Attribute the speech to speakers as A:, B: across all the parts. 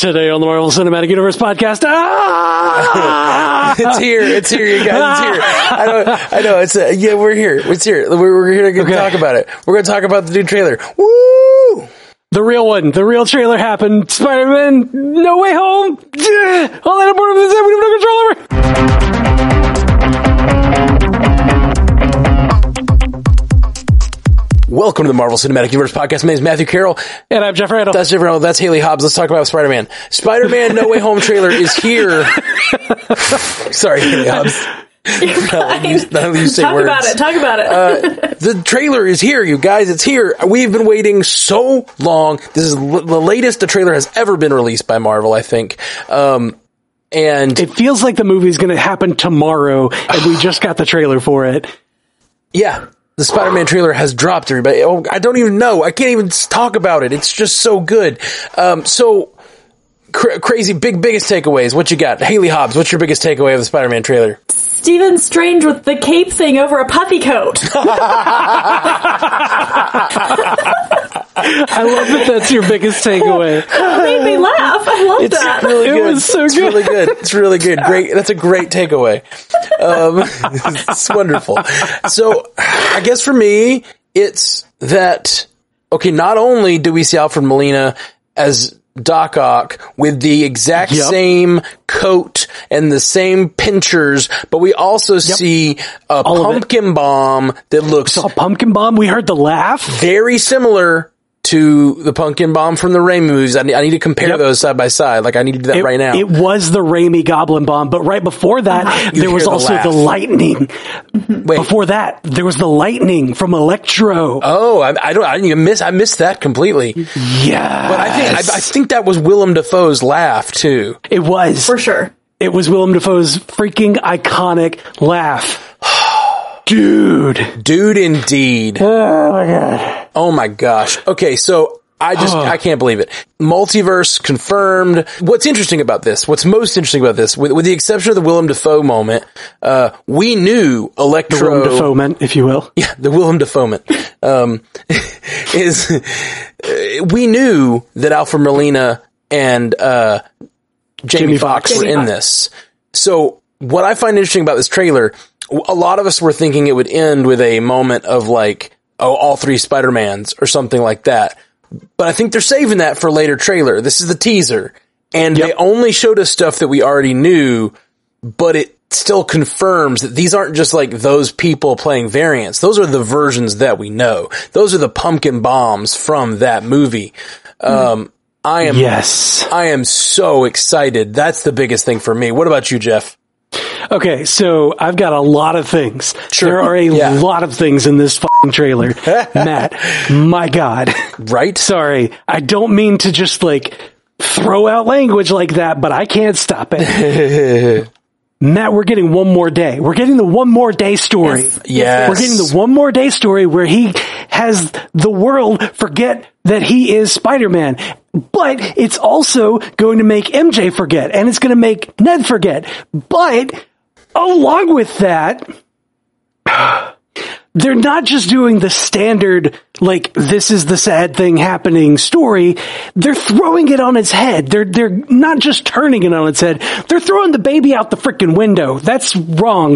A: Today on the Marvel Cinematic Universe podcast.
B: It's here, you guys. It's here. I know. We're here. It's here. We're here to talk about it. We're going to talk about the new trailer. Woo!
A: The real one. The real trailer happened. Spider-Man, No Way Home. All that aboard of this, we have no control over.
B: Welcome to the Marvel Cinematic Universe podcast. My name is Matthew Carroll.
A: And I'm Jeff Randall.
B: That's Jeff Randall. That's Haley Hobbs. Let's talk about Spider-Man. Spider-Man No Way Home trailer is here. Sorry, Haley Hobbs. None of you say words.
C: Talk about it.
B: The trailer is here, you guys. It's here. We've been waiting so long. This is the latest the trailer has ever been released by Marvel, I think. And
A: it feels like the movie's going to happen tomorrow, and we just got the trailer for it.
B: Yeah. The Spider-Man trailer has dropped, everybody. Oh, I don't even know. I can't even talk about it. It's just so good. Crazy, biggest takeaways. What you got? Haley Hobbs, what's your biggest takeaway of the Spider-Man trailer?
C: Stephen Strange with the cape thing over a puffy coat.
A: I love that that's your biggest takeaway.
C: It made me laugh. I love that.
B: Really good.
A: It was so
B: it's
A: good.
B: Really good. It's really good. Great. That's a great takeaway. It's wonderful. So I guess for me, it's that, okay, not only do we see Alfred Molina as Doc Ock with the exact same coat and the same pinchers, but we also see a pumpkin bomb that looks...
A: A pumpkin bomb? We heard the laugh?
B: Very similar to the pumpkin bomb from the Raimi movies. I need to compare those side by side. Like, I need to do that right now.
A: It was the Raimi Goblin bomb, but right before that, there was also the lightning.
B: Wait.
A: Before that, there was the lightning from Electro.
B: Oh, I missed that completely.
A: Yeah.
B: But I think that was Willem Dafoe's laugh too.
A: It was.
C: For sure.
A: It was Willem Dafoe's freaking iconic laugh. Dude indeed. Oh my god.
B: Oh my gosh. Okay, so I can't believe it. Multiverse confirmed. What's interesting about this, what's most interesting about this, with the exception of the Willem Dafoe moment, we knew Electro...
A: The Willem Dafoe moment, if you will.
B: Yeah, the Willem Dafoe moment. We knew that Alfred Molina and, Jamie Foxx were in this. So what I find interesting about this trailer, a lot of us were thinking it would end with a moment of like, all three Spider-Mans or something like that. But I think they're saving that for a later trailer. This is the teaser. And they only showed us stuff that we already knew, but it still confirms that these aren't just like those people playing variants. Those are the versions that we know. Those are the pumpkin bombs from that movie. I am so excited. That's the biggest thing for me. What about you, Jeff?
A: Okay, so I've got a lot of things.
B: Sure.
A: There are a lot of things in this fucking trailer. Matt, my God.
B: Right?
A: Sorry, I don't mean to just like throw out language like that, but I can't stop it. Matt, we're getting one more day. We're getting the one more day story.
B: Yes.
A: We're getting the one more day story where he has the world forget that he is Spider-Man. But it's also going to make MJ forget, and it's going to make Ned forget. But along with that, they're not just doing the standard, like, this is the sad thing happening story. They're throwing it on its head. They're not just turning it on its head. They're throwing the baby out the freaking window. That's wrong.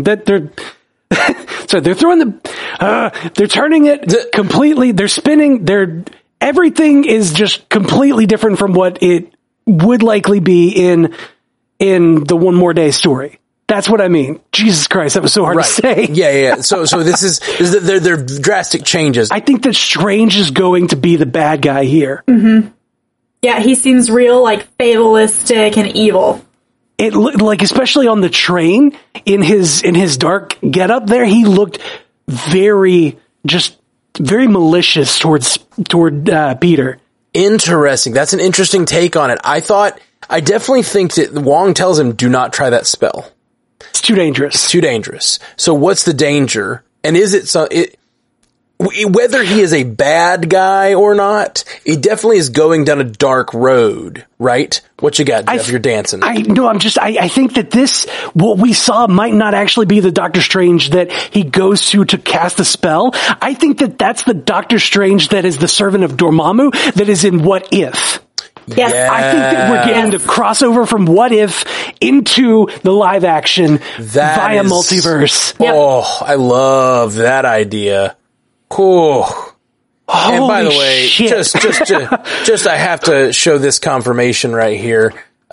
A: So they're throwing they're turning it completely. They're spinning. Everything is just completely different from what it would likely be in the One More Day story. That's what I mean. Jesus Christ, that was so hard to say.
B: Yeah. So this is they're drastic changes.
A: I think that Strange is going to be the bad guy here.
C: Mm-hmm. Yeah, he seems real, like, fatalistic and evil.
A: It looked like, especially on the train, in his dark getup there, he looked very malicious toward Peter.
B: Interesting. That's an interesting take on it. I definitely think that Wong tells him, do not try that spell.
A: It's too dangerous.
B: So what's the danger? And is it whether he is a bad guy or not, it definitely is going down a dark road, right? What you got, Jeff? You're dancing.
A: I think that what we saw might not actually be the Doctor Strange that he goes to cast a spell. I think that that's the Doctor Strange that is the servant of Dormammu that is in What If.
C: Yes.
A: I think that we're getting the crossover from What If into the live action via multiverse.
C: Yep.
B: Oh, I love that idea. Cool. And by the way,
A: shit.
B: just I have to show this confirmation right here.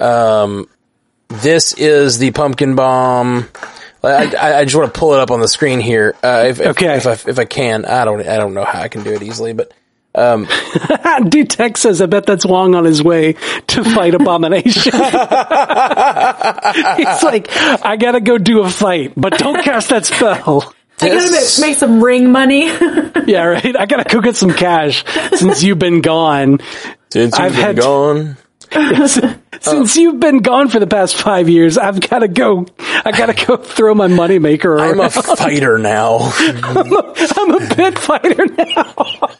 B: This is the pumpkin bomb. I just want to pull it up on the screen here. If I can, I don't know how I can do it easily, but
A: Dude, Tech says, I bet that's Wong on his way to fight Abomination. He's like, I gotta go do a fight, but don't cast that spell.
C: I gotta make some ring money.
A: Yeah, right. I gotta go get some cash since you've been gone.
B: Since
A: you've been gone for the past 5 years, I gotta go throw my moneymaker around.
B: I'm a fighter now.
A: I'm a pit fighter now.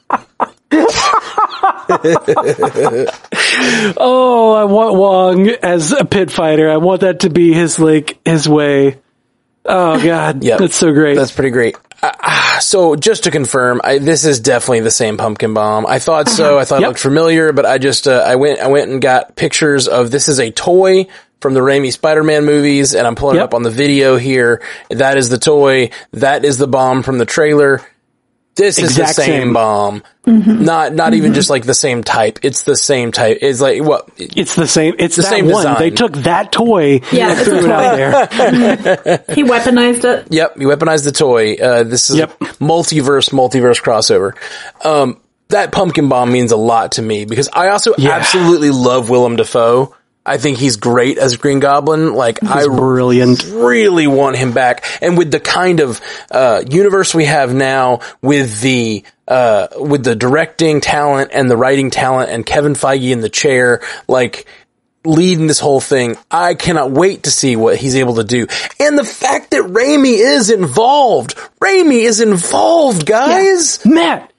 A: Oh, I want Wong as a pit fighter. I want that to be his way. Oh God,
B: yep.
A: That's so great.
B: That's pretty great. So just to confirm, this is definitely the same pumpkin bomb. I thought so. I thought it looked familiar, but I just I went and got pictures of this is a toy from the Raimi Spider-Man movies, and I'm pulling it up on the video here. That is the toy. That is the bomb from the trailer. This is the same bomb. Mm-hmm. Not even just like the same type. It's the same type. It's like what?
A: It's the same. It's the same
B: design.
A: They took that toy and threw it out there.
C: He weaponized it.
B: Yep, he weaponized the toy. This is multiverse crossover. That pumpkin bomb means a lot to me because I also absolutely love Willem Dafoe. I think he's great as Green Goblin. He's
A: brilliant.
B: Really want him back. And with the kind of, universe we have now with the directing talent and the writing talent and Kevin Feige in the chair, leading this whole thing, I cannot wait to see what he's able to do. And the fact that Raimi is involved. Raimi is involved, guys.
A: Yeah. Matt,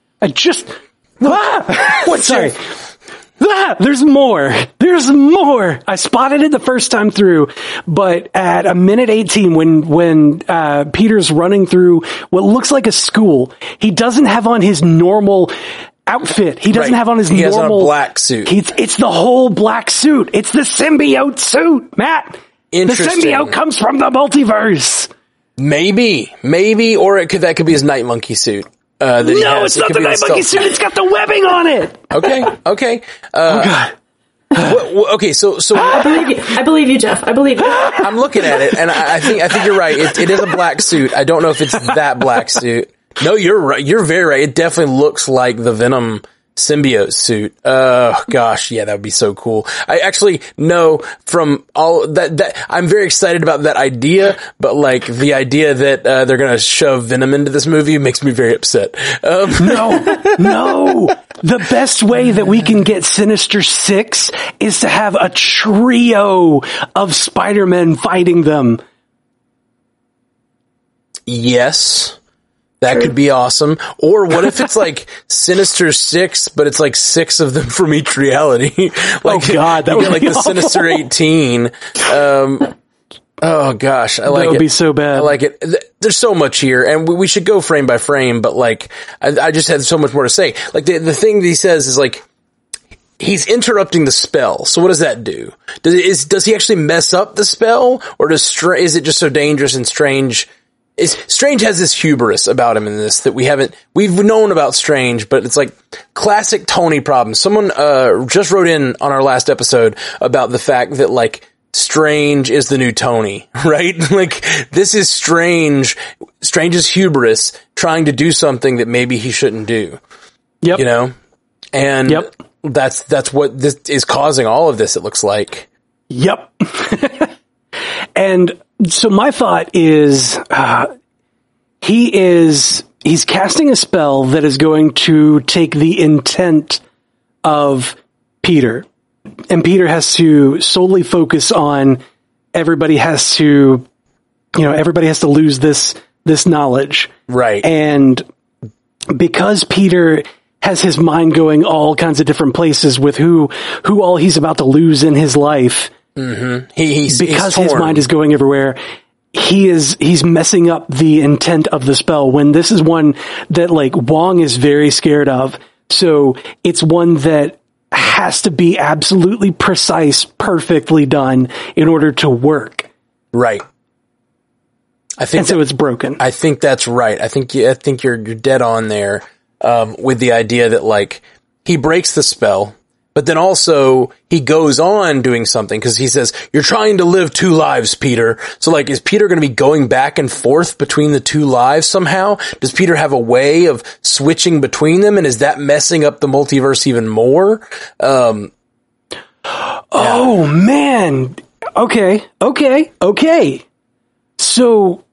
A: sorry. There's more. There's more. I spotted it the first time through, but at a minute 18 when Peter's running through what looks like a school, he doesn't have on his normal outfit. He doesn't have on his normal...
B: He has on a black suit.
A: It's the whole black suit. It's the symbiote suit, Matt.
B: Interesting.
A: The symbiote comes from the multiverse.
B: Maybe, or that could be his Night Monkey suit.
A: It's not the Night Monkey suit. It's got the webbing on it.
B: Okay.
A: Oh God.
B: Okay, so
C: I believe you, Jeff. I believe you.
B: I'm looking at it, and I think you're right. It is a black suit. I don't know if it's that black suit. No, you're right. You're very right. It definitely looks like the Venom symbiote suit. Gosh, yeah, that would be so cool. I actually know from all that I'm very excited about that idea, but the idea that they're gonna shove Venom into this movie makes me very upset.
A: No. The best way that we can get Sinister Six is to have a trio of Spider-Men fighting them.
B: Yes. That could be awesome. Or what if it's Sinister Six, but it's 6 of them from each reality?
A: Oh God, that would be
B: the
A: awful.
B: Sinister 18. Oh gosh, I like it.
A: That would be so bad.
B: I like it. There's so much here, and we should go frame by frame, but I just had so much more to say. The thing that he says is he's interrupting the spell. So what does that do? Does he actually mess up the spell, or is it just so dangerous and Strange? Strange has this hubris about him in this that we've known about Strange, but it's classic Tony problem. Someone, just wrote in on our last episode about the fact that Strange is the new Tony, right? This is Strange's hubris trying to do something that maybe he shouldn't do.
A: Yep.
B: You know? And that's what this is causing all of this, it looks like.
A: Yep. And so my thought is, he's casting a spell that is going to take the intent of Peter, and Peter has to solely focus on everybody has to lose this knowledge.
B: Right.
A: And because Peter has his mind going all kinds of different places with who all he's about to lose in his life.
B: Mm-hmm.
A: He's his mind is going everywhere. He's messing up the intent of the spell when this is one that Wong is very scared of. So it's one that has to be absolutely precise, perfectly done in order to work.
B: Right. I think
A: so it's broken.
B: I think that's right. I think you're dead on there, with the idea that like he breaks the spell, but then also he goes on doing something because he says, "You're trying to live two lives, Peter." So like, is Peter going to be going back and forth between the two lives somehow? Does Peter have a way of switching between them? And is that messing up the multiverse even more?
A: Oh man. Okay. So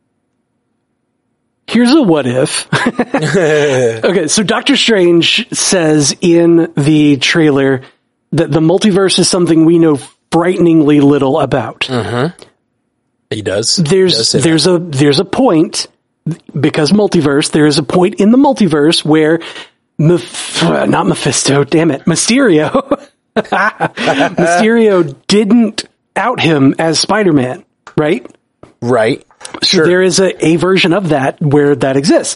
A: here's a what if. Okay, so Doctor Strange says in the trailer that the multiverse is something we know frighteningly little about.
B: Mm-hmm. He does.
A: There's a point, because multiverse, there is a point in the multiverse where not Mephisto, damn it, Mysterio. Mysterio didn't out him as Spider-Man, right?
B: Right.
A: Sure. So there is a version of that where that exists.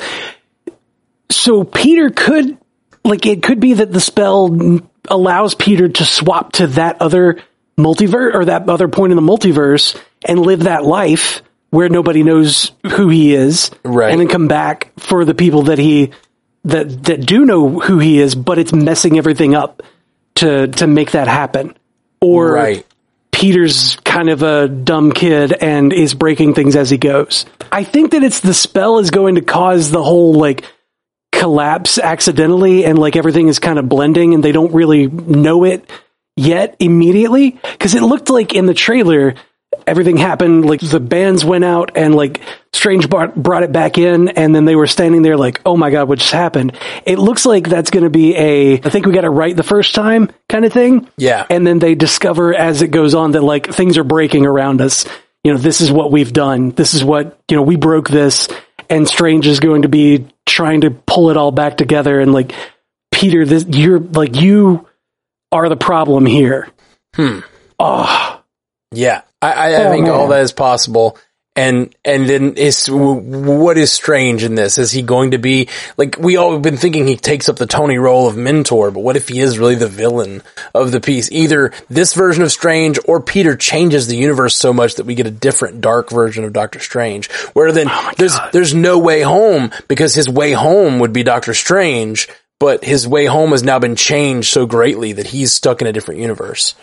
A: So Peter could, like, it could be that the spell allows Peter to swap to that other multiverse or that other point in the multiverse and live that life where nobody knows who he is.
B: Right.
A: And then come back for the people that that do know who he is, but it's messing everything up to make that happen. Or
B: right.
A: Peter's kind of a dumb kid and is breaking things as he goes. I think that it's the spell is going to cause the whole like collapse accidentally, and like everything is kind of blending and they don't really know it yet immediately. Cause it looked like in the trailer, everything happened, like the bands went out and like Strange brought it back in, and then they were standing there like, oh my God, what just happened? It looks like that's going to be I think we got it right the first time kind of thing.
B: Yeah.
A: And then they discover as it goes on that like things are breaking around us. You know, this is what we've done. This is what, you know, we broke this, and Strange is going to be trying to pull it all back together. And like, Peter, you are the problem here. Oh,
B: yeah. I think all that is possible. And then what is Strange in this? Is he going to be, like, we all have been thinking he takes up the Tony role of mentor, but what if he is really the villain of the piece? Either this version of Strange or Peter changes the universe so much that we get a different dark version of Doctor Strange, where then there's no way home, because his way home would be Doctor Strange, but his way home has now been changed so greatly that he's stuck in a different universe.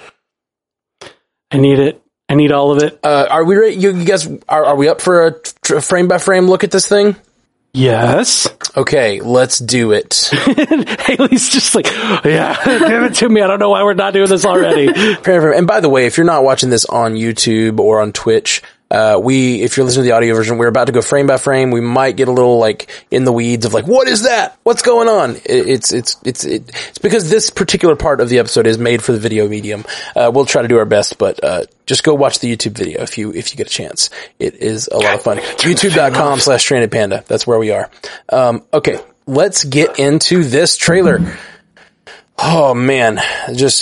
A: I need it. I need all of it.
B: Are we ready? You guys, are we up for a frame by frame look at this thing?
A: Yes.
B: Okay, let's do it.
A: Haley's just like, yeah, give it to me. I don't know why we're not doing this already.
B: And by the way, if you're not watching this on YouTube or on Twitch, if you're listening to the audio version, we're about to go frame by frame. We might get a little like in the weeds of like, what is that? What's going on? It's because this particular part of the episode is made for the video medium. We'll try to do our best, but, just go watch the YouTube video if you get a chance. It is a lot of fun. YouTube.com/strandedpanda. That's where we are. Okay, let's get into this trailer. Oh man, just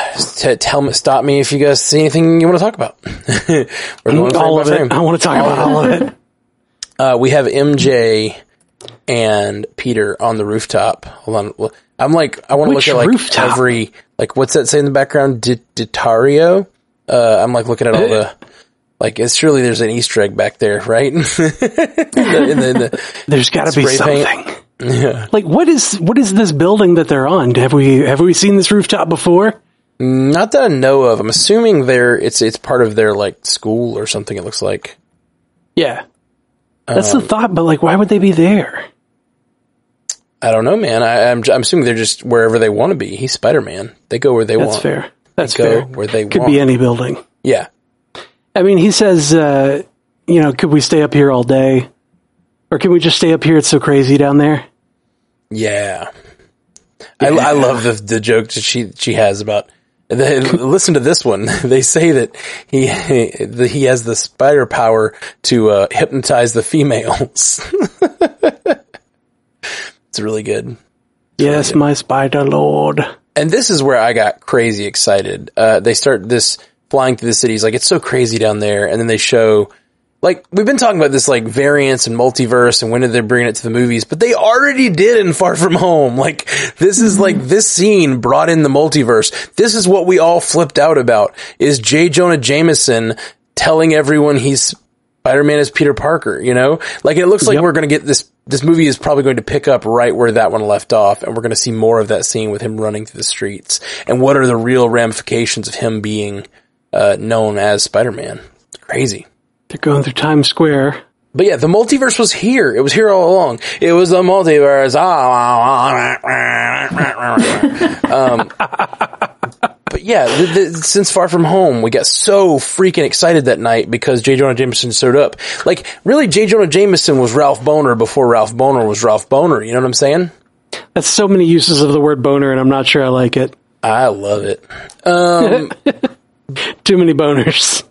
B: stop me if you guys see anything you want to talk about. We're going
A: all of it. I want to talk about all of it.
B: We have MJ and Peter on the rooftop. Hold on, I'm like, I want to look at like
A: rooftop?
B: every, like, what's that say in the background? Ditario. I'm like looking at all the, like, it's surely there's an Easter egg back there, right?
A: There's got to be something.
B: Paint. Yeah.
A: Like, what is this building that they're on? Have we seen this rooftop before?
B: Not that I know of. I'm assuming it's part of their like school or something. It looks like.
A: Yeah, that's the thought. But like, why would they be there?
B: I don't know, man. I'm assuming they're just wherever they want to be. He's Spider-Man. They go where they want.
A: That's fair. That's
B: they
A: fair.
B: Go where they
A: Could
B: want.
A: be any building.
B: Yeah.
A: I mean, he says, could we stay up here all day? Or can we just stay up here? It's so crazy down there.
B: Yeah. I love the joke that she has about, listen to this one. They say that he has the spider power to hypnotize the females. It's really good.
A: Yes, really good. My spider lord.
B: And this is where I got crazy excited. They start this flying through the cities, like it's so crazy down there, and then they show like, we've been talking about this, like, variance and multiverse and when did they bring it to the movies, but they already did in Far From Home. Like, this is like, this scene brought in the multiverse. This is what we all flipped out about, is J. Jonah Jameson telling everyone he's Spider-Man is Peter Parker, you know? Like, it looks like we're going to get this movie is probably going to pick up right where that one left off, and we're going to see more of that scene with him running through the streets. And what are the real ramifications of him being known as Spider-Man? It's crazy.
A: They're going through Times Square.
B: But yeah, the multiverse was here. It was here all along. It was the multiverse. But yeah, since Far From Home, we got so freaking excited that night because J. Jonah Jameson showed up. Like, really, J. Jonah Jameson was Ralph Boner before Ralph Boner was Ralph Boner. You know what I'm saying?
A: That's so many uses of the word boner, and I'm not sure I like it.
B: I love it.
A: Too many boners.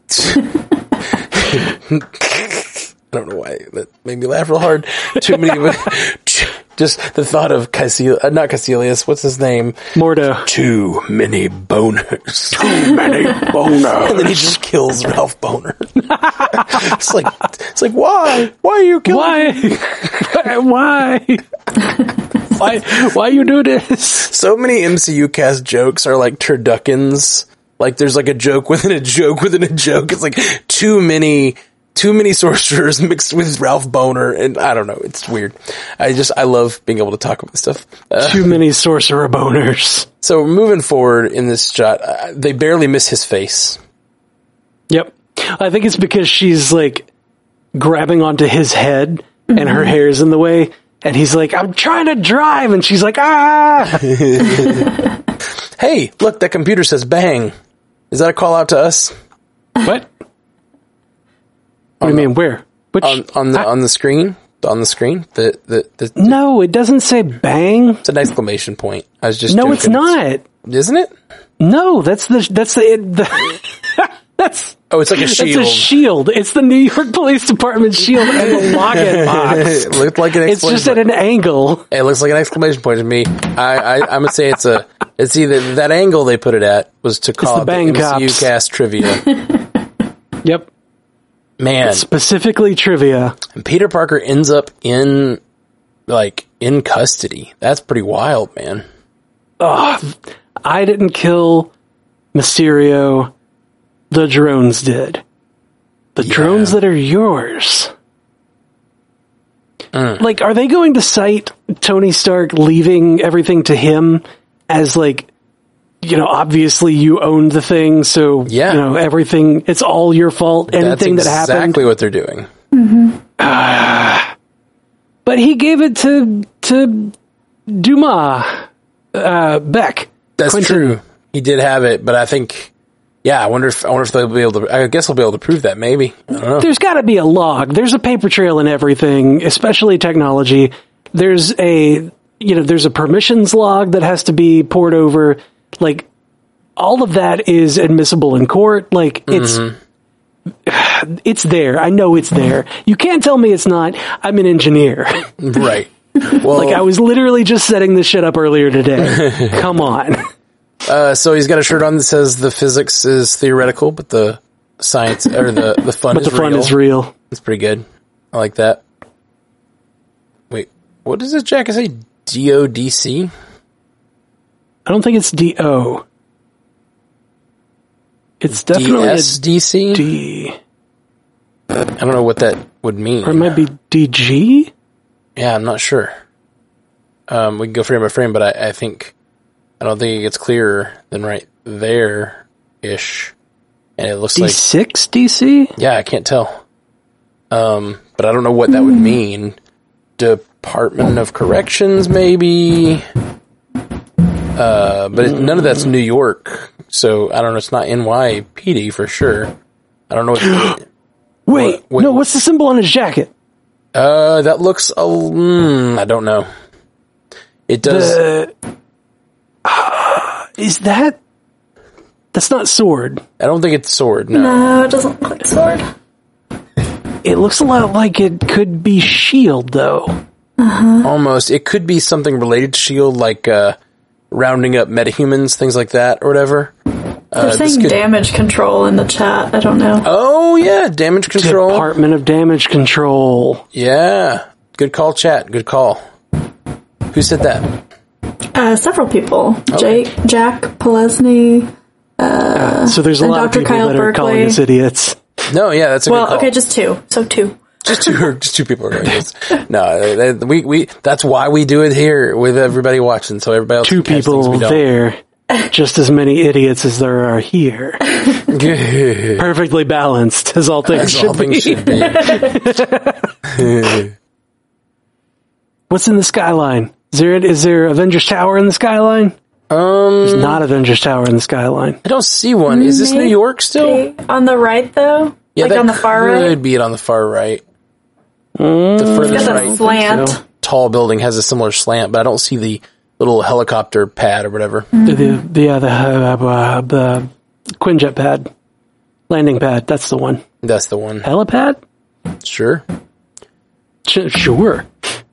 B: I don't know why that made me laugh real hard. Too many. Just the thought of not Caecilius, what's his name?
A: Mordo.
B: Too many boners.
A: Too many boners.
B: And then he just kills Ralph Boner. It's like, why? Why are you killing me?
A: Why you do this?
B: So many MCU cast jokes are like turduckens. Like, there's like a joke within a joke within a joke. It's like too many sorcerers mixed with Ralph Boner, and I don't know, it's weird. I love being able to talk about this stuff.
A: Too many sorcerer boners.
B: So moving forward in this shot, they barely miss his face.
A: Yep. I think it's because she's like grabbing onto his head and her hair's in the way, and he's like, I'm trying to drive, and she's like, ah!
B: Hey, look, that computer says bang. Is that a call out to us?
A: What? What do you mean? Where? Which
B: on the screen? On the screen? The
A: No, it doesn't say bang.
B: It's an exclamation point. I was just
A: No,
B: joking.
A: it's not.
B: Isn't it?
A: No, that's it's
B: like a shield.
A: It's a shield. It's the New York Police Department shield and the login box.
B: It looked like an exclamation.
A: It's just at an angle.
B: It looks like an exclamation point to me. I'm gonna say it's either that angle they put it at was to call
A: the
B: it
A: Bang
B: the MCU
A: Cops.
B: cast trivia.
A: Yep.
B: Man,
A: specifically trivia.
B: Peter Parker ends up in custody. That's pretty wild, man.
A: Ugh, I didn't kill Mysterio. The drones did. The drones that are yours. Like, are they going to cite Tony Stark leaving everything to him as like, you know, obviously you owned the thing, so, you know, everything, it's all your fault, anything that happened.
B: That's exactly what they're doing.
A: Mm-hmm. But he gave it to Dumas, Beck.
B: That's
A: Quentin.
B: true. He did have it, but I think, I wonder if they'll be able to, I guess they'll be able to prove that, maybe. I don't know.
A: There's gotta be a log. There's a paper trail in everything, especially technology. There's a permissions log that has to be poured over. Like, all of that is admissible in court. Like, it's there. I know it's there. You can't tell me it's not. I'm an engineer.
B: Right. Well,
A: like, I was literally just setting this shit up earlier today. Come on.
B: So he's got a shirt on that says the physics is theoretical, but the science, or the fun
A: but
B: is
A: the fun
B: real.
A: is real.
B: It's pretty good. I like that. Wait, what does this jacket say? DODC?
A: I don't think it's DO. It's definitely
B: DSDC?
A: a D.
B: I don't know what that would mean.
A: Or it might be DG?
B: Yeah, I'm not sure. We can go frame by frame, but I don't think it gets clearer than right there-ish. And it looks
A: D6
B: like...
A: DC?
B: Yeah, I can't tell. But I don't know what that would mean. Department of Corrections, maybe? But none of that's New York, so I don't know. It's not NYPD for sure. I don't know what...
A: Wait, no, what's the symbol on his jacket?
B: That looks... I don't know. It does...
A: Is that... That's not sword.
B: I don't think it's sword, no.
C: No, it doesn't look like sword.
A: It looks a lot like it could be shield, though.
B: Almost. It could be something related to S.H.I.E.L.D., like rounding up metahumans, things like that, or whatever.
C: They're saying damage control in the chat. I don't know.
B: Oh, yeah, damage control.
A: Department of Damage Control.
B: Yeah. Good call, chat. Good call. Who said that?
C: Several people.
B: Okay.
C: Jack Polesny.
A: So there's a lot
C: Dr.
A: of people
C: Kyle
A: that are calling
C: Berkeley.
A: us idiots.
B: No, yeah, that's a good call.
C: Well, okay, just two. So two.
B: Just two people are going this. No, we that's why we do it here with everybody watching, so everybody else
A: Two
B: can catch things
A: people
B: we don't.
A: there. Just as many idiots as there are here.
B: Good.
A: Perfectly balanced, as all things
B: As
A: should
B: all things
A: be.
B: should be.
A: What's in the skyline? Is there Avengers Tower in the skyline? There's not Avengers Tower in the skyline.
B: I don't see one. Is this New York still?
C: Okay. On the right, though?
B: Yeah,
C: like
B: that
C: on the far right?
B: could be it on the far right. The furthest
C: Got that
B: right
C: slant.
A: so.
B: tall building has a similar slant, but I don't see the little helicopter pad or whatever.
A: The Quinjet pad. Landing pad, that's the one.
B: That's the one.
A: Helipad?
B: Sure.
A: Sure.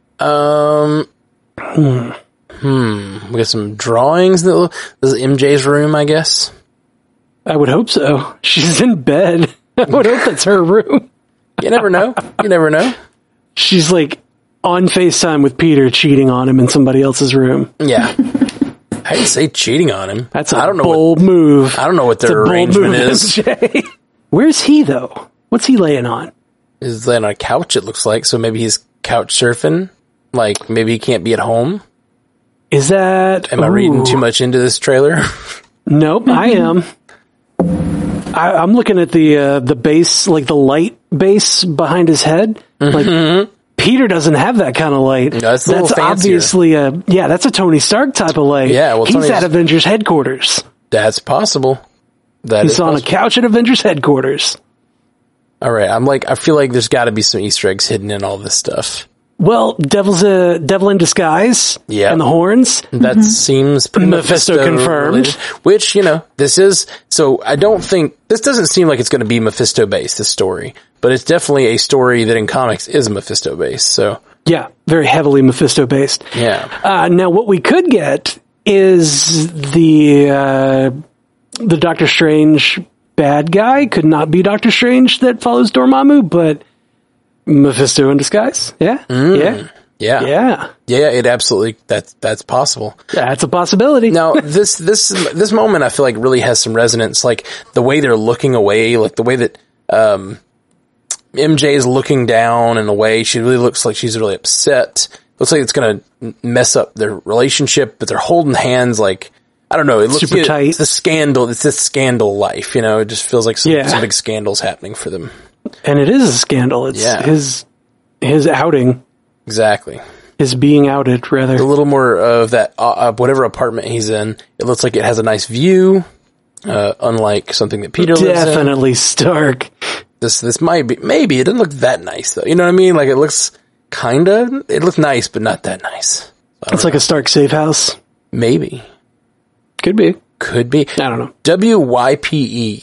B: We got some drawings. This is MJ's room, I guess.
A: I would hope so. She's in bed. I would hope that's her room.
B: You never know. You never know.
A: She's like on FaceTime with Peter cheating on him in somebody else's room.
B: Yeah. How do you say cheating on him?
A: That's a
B: I don't know
A: bold move.
B: I don't know what
A: It's a
B: their
A: bold
B: arrangement
A: move,
B: is.
A: MJ. Where's he, though? What's he laying on?
B: He's laying on a couch, it looks like. So maybe he's couch surfing. Like, maybe he can't be at home.
A: Is that...
B: Am I reading too much into this trailer?
A: Nope, I am. I'm looking at the base, like the light base behind his head. Like, Peter doesn't have that kind of light.
B: No, it's a little fancier.
A: Obviously that's a Tony Stark type of light.
B: Yeah, well,
A: he's
B: Tony's-
A: at Avengers headquarters.
B: That's possible.
A: He's on a couch at Avengers headquarters.
B: All right, I feel like there's got to be some Easter eggs hidden in all this stuff.
A: Well, Devil in Disguise.
B: Yeah.
A: And the horns.
B: That seems pretty
A: Mephisto confirmed.
B: related. Which, this is, so I don't think, this doesn't seem like it's going to be Mephisto based, this story. But it's definitely a story that in comics is Mephisto based, so.
A: Yeah, very heavily Mephisto based.
B: Yeah.
A: Now what we could get is the Doctor Strange bad guy could not be Doctor Strange that follows Dormammu, but Mephisto in disguise. Yeah. Yeah.
B: Yeah.
A: Yeah.
B: Yeah, it absolutely, that's possible.
A: That's a possibility.
B: Now, this moment I feel like really has some resonance, like the way they're looking away, like the way that, MJ is looking down in a way, she really looks like she's really upset. Looks like it's gonna mess up their relationship, but they're holding hands like, I don't know, it looks
A: Super tight.
B: It's this scandal life, it just feels like some big scandals happening for them.
A: And it is a scandal. It's his outing.
B: Exactly.
A: His being outed, rather.
B: A little more of that, whatever apartment he's in, it looks like it has a nice view, unlike something that Peter lives in.
A: Definitely Stark.
B: This might be, maybe it doesn't look that nice though. You know what I mean? Like it looks it looks nice, but not that nice.
A: It's like a Stark safe house.
B: Maybe.
A: Could be.
B: Could be.
A: I don't know.
B: WYPE.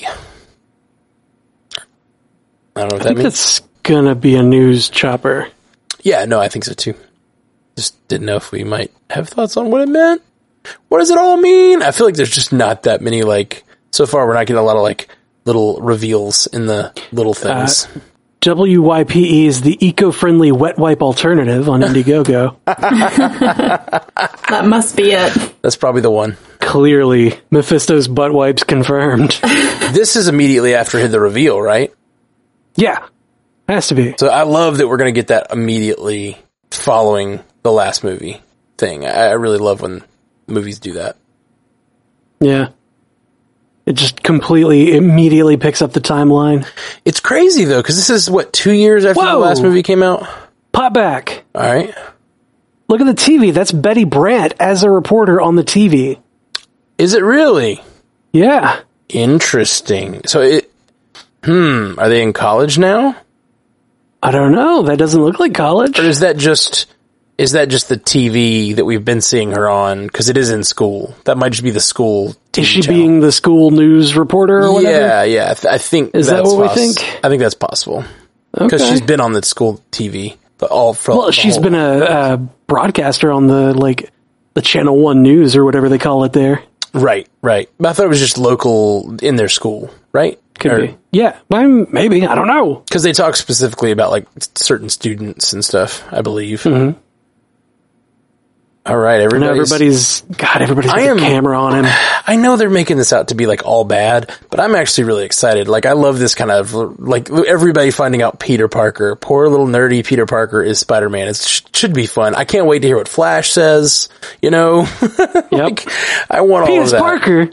B: I don't know what that means.
A: It's gonna be a news chopper.
B: Yeah, no, I think so too. Just didn't know if we might have thoughts on what it meant. What does it all mean? I feel like there's just not that many, so far we're not getting a lot of, little reveals in the little things.
A: WYPE is the eco-friendly wet wipe alternative on Indiegogo.
C: That must be it.
B: That's probably the one.
A: Clearly, Mephisto's butt wipes confirmed.
B: This is immediately after the reveal, right?
A: Yeah, has to be.
B: So I love that we're going to get that immediately following the last movie thing. I really love when movies do that.
A: Yeah. It just immediately picks up the timeline.
B: It's crazy though, because this is 2 years after the last movie came out?
A: Pop back.
B: All right. Look
A: at the TV. That's Betty Brant as a reporter on the TV.
B: Is it really?
A: Yeah.
B: Interesting. So are they in college now?
A: I don't know. That doesn't look like college.
B: Or is that just the TV that we've been seeing her on? Because it is in school. That might just be the school TV
A: Is she
B: channel.
A: being the school news reporter or whatever?
B: Yeah. I think
A: is that what we think?
B: I think that's possible. Because she's been on the school TV.
A: She's been a broadcaster on the Channel 1 News or whatever they call it there.
B: Right. But I thought it was just local in their school, right?
A: Could be. Yeah, well, maybe. I don't know.
B: Because they talk specifically about like certain students and stuff, I believe.
A: Mm-hmm.
B: All right, everybody's
A: got a camera on him.
B: I know they're making this out to be like all bad, but I'm actually really excited. Like, I love this kind of like everybody finding out Peter Parker, poor little nerdy Peter Parker is Spider-Man. It should be fun. I can't wait to hear what Flash says. You know,
A: Yep.
B: I want all of that.
A: Parker.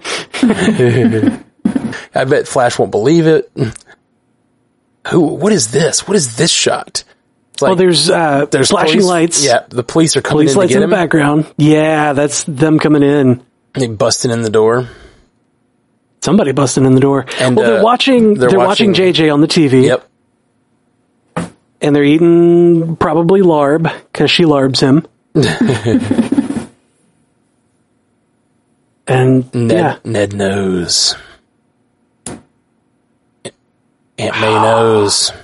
B: I bet Flash won't believe it. What is this? What is this shot? Like,
A: there's flashing
B: police,
A: lights.
B: Yeah, the police are coming in to
A: lights
B: get
A: in
B: him.
A: the background. Yeah, that's them coming in.
B: They busting in the door.
A: Somebody busting in the door.
B: And,
A: they're watching JJ on the TV.
B: Yep.
A: And they're eating probably larb, because she larbs him. And
B: Ned knows. Aunt May knows.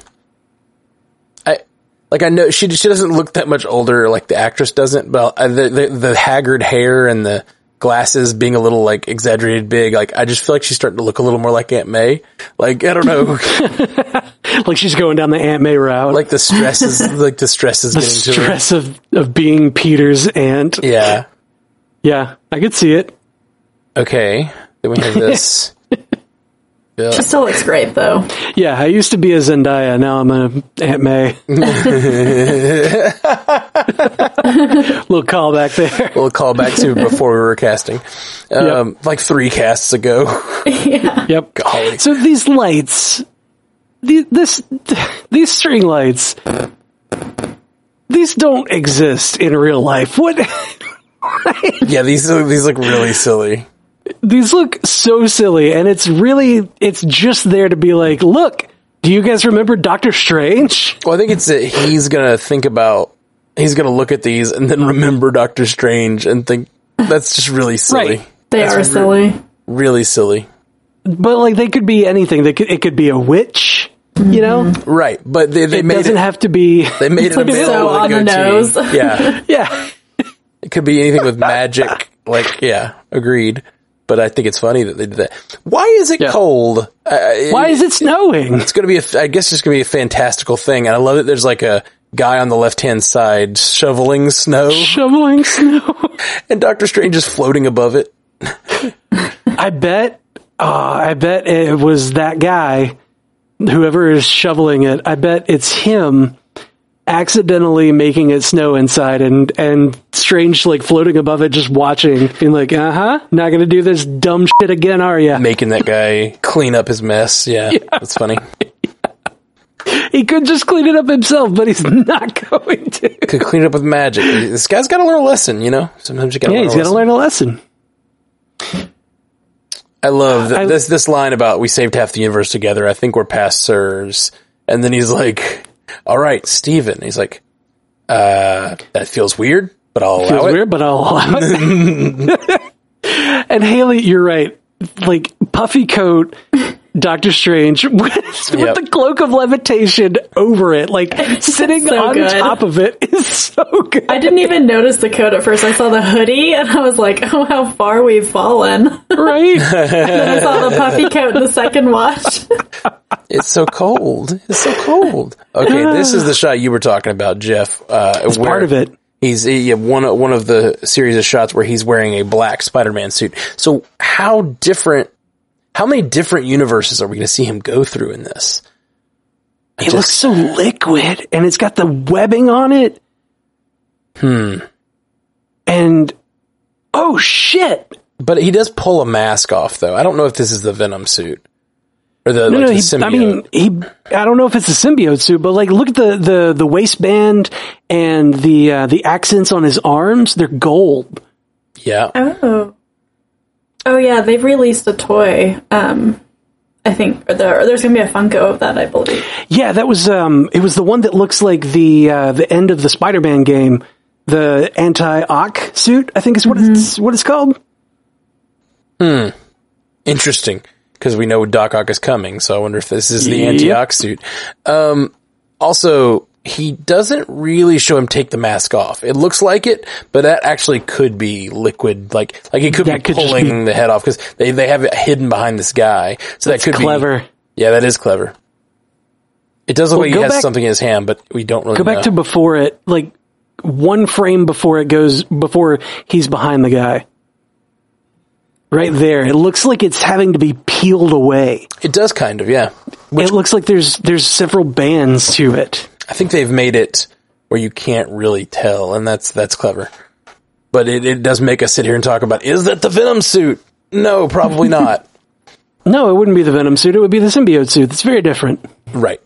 B: I know she doesn't look that much older, like the actress doesn't, but the haggard hair and the glasses being a little like exaggerated big, like I just feel like she's starting to look a little more like Aunt May. Like, I don't know.
A: Like she's going down the Aunt May route.
B: Like the stress is getting to her.
A: The stress of being Peter's aunt.
B: Yeah.
A: Yeah, I could see it.
B: Okay. Then we have this. Yeah.
C: She still looks great, though.
A: Yeah, I used to be a Zendaya. Now I'm an Aunt May. Little callback there.
B: Little callback to before we were casting. Like 3 casts ago.
C: Yeah.
A: Yep.
B: Golly.
A: So these lights, these string lights, these don't exist in real life. What?
B: Yeah, these look really silly.
A: These look so silly, and it's just there to be like, look, do you guys remember Doctor Strange?
B: Well, I think it's that he's going to look at these and then remember Doctor Strange and think that's just really silly.
C: Right. They are silly.
B: Really silly.
A: But like, they could be anything. It could be a witch, you know?
B: Right. But they made
A: doesn't have to be.
B: They made it available
C: so on the nose.
B: Yeah.
A: Yeah.
B: It could be anything with magic. Like, yeah, agreed. But I think it's funny that they did that. Why is it cold?
A: Why is it snowing?
B: It's going to be I guess it's going to be a fantastical thing. And I love that there's like a guy on the left-hand side shoveling snow. And Doctor Strange is floating above it.
A: I bet it was that guy, whoever is shoveling it. I bet it's him accidentally making it snow inside and Strange like floating above it, just watching, being like, not gonna do this dumb shit again, are ya?
B: Making that guy clean up his mess. Yeah. That's funny.
A: He could just clean it up himself, but he's not going to.
B: Could clean it up with magic. This guy's got to learn a lesson, you know? Sometimes you got to learn a lesson.
A: Yeah, he's got to learn a lesson.
B: I love this line about we saved half the universe together. I think we're past sirs. And then he's like, all right, Steven. He's like, that feels weird, but I'll allow it.
A: And Haley, you're right. Like, puffy coat, Doctor Strange with the cloak of levitation over it, like sitting
C: so
A: on
C: good.
A: top of it is so good.
C: I didn't even notice the coat at first. I saw the hoodie and I was like, oh, how far we've fallen.
A: Right?
C: Then I saw the puffy coat in the second watch.
B: It's so cold. It's so cold. Okay, this is the shot you were talking about, Jeff.
A: It's part of it.
B: He's one of the series of shots where he's wearing a black Spider-Man suit. So how many different universes are we going to see him go through in this?
A: It looks so liquid, and it's got the webbing on it. And, oh shit!
B: But he does pull a mask off, though. I don't know if this is the Venom suit. Or the symbiote.
A: I don't know if it's a symbiote suit, but like, look at the waistband and the accents on his arms. They're gold.
B: Yeah.
C: Oh yeah, they've released a toy. I think there's gonna be a Funko of that, I believe.
A: Yeah, that was it was the one that looks like the end of the Spider-Man game, the anti-Ock suit, I think is what it's called.
B: Interesting, because we know Doc Ock is coming, so I wonder if this is the anti-Ock suit. Also, he doesn't really show him take the mask off. It looks like it, but that actually could be liquid. Like he could be pulling the head off because they have it hidden behind this guy. So that could
A: clever.
B: Yeah, that is clever. It does look like he has something in his hand, but we don't really know.
A: Go back to before it, like one frame before he's behind the guy. Right there. It looks like it's having to be peeled away.
B: It does kind of, yeah.
A: It looks like there's several bands to it.
B: I think they've made it where you can't really tell, and that's clever. But it does make us sit here and talk about, is that the Venom suit? No, probably not.
A: No, it wouldn't be the Venom suit. It would be the symbiote suit. It's very different.
B: Right.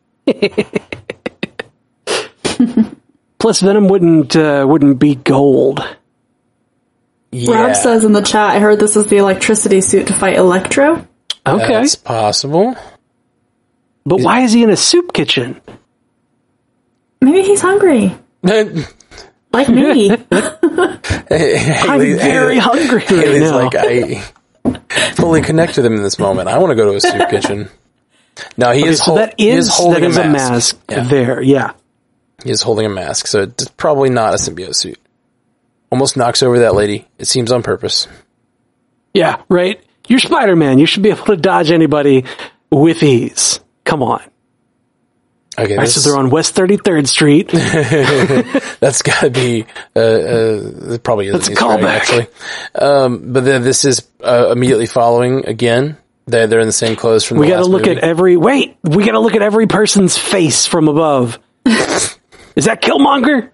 A: Plus, Venom wouldn't be gold.
B: Yeah.
C: Rob says in the chat, I heard this is the electricity suit to fight Electro.
A: Okay.
B: That's possible.
A: But why is he in a soup kitchen?
C: Maybe he's hungry. Like me.
A: I'm very hungry right now.
B: Like, I fully connect with him in this moment. I want to go to a soup kitchen. No, he is holding a mask.
A: There, yeah.
B: He is holding a mask, so it's probably not a symbiote suit. Almost knocks over that lady. It seems on purpose.
A: Yeah, right? You're Spider-Man. You should be able to dodge anybody with ease. Come on.
B: Okay,
A: so they're on West 33rd Street.
B: That's got to be it probably is.
A: That's a callback,
B: actually. But then this is immediately following again. They're in the same clothes from the last movie. We got to look at every person's face from above. Is that Killmonger?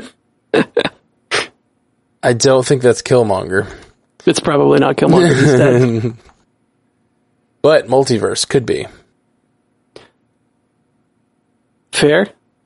B: I don't think that's Killmonger.
A: It's probably not Killmonger. He's dead.
B: But multiverse could be.
A: Fair.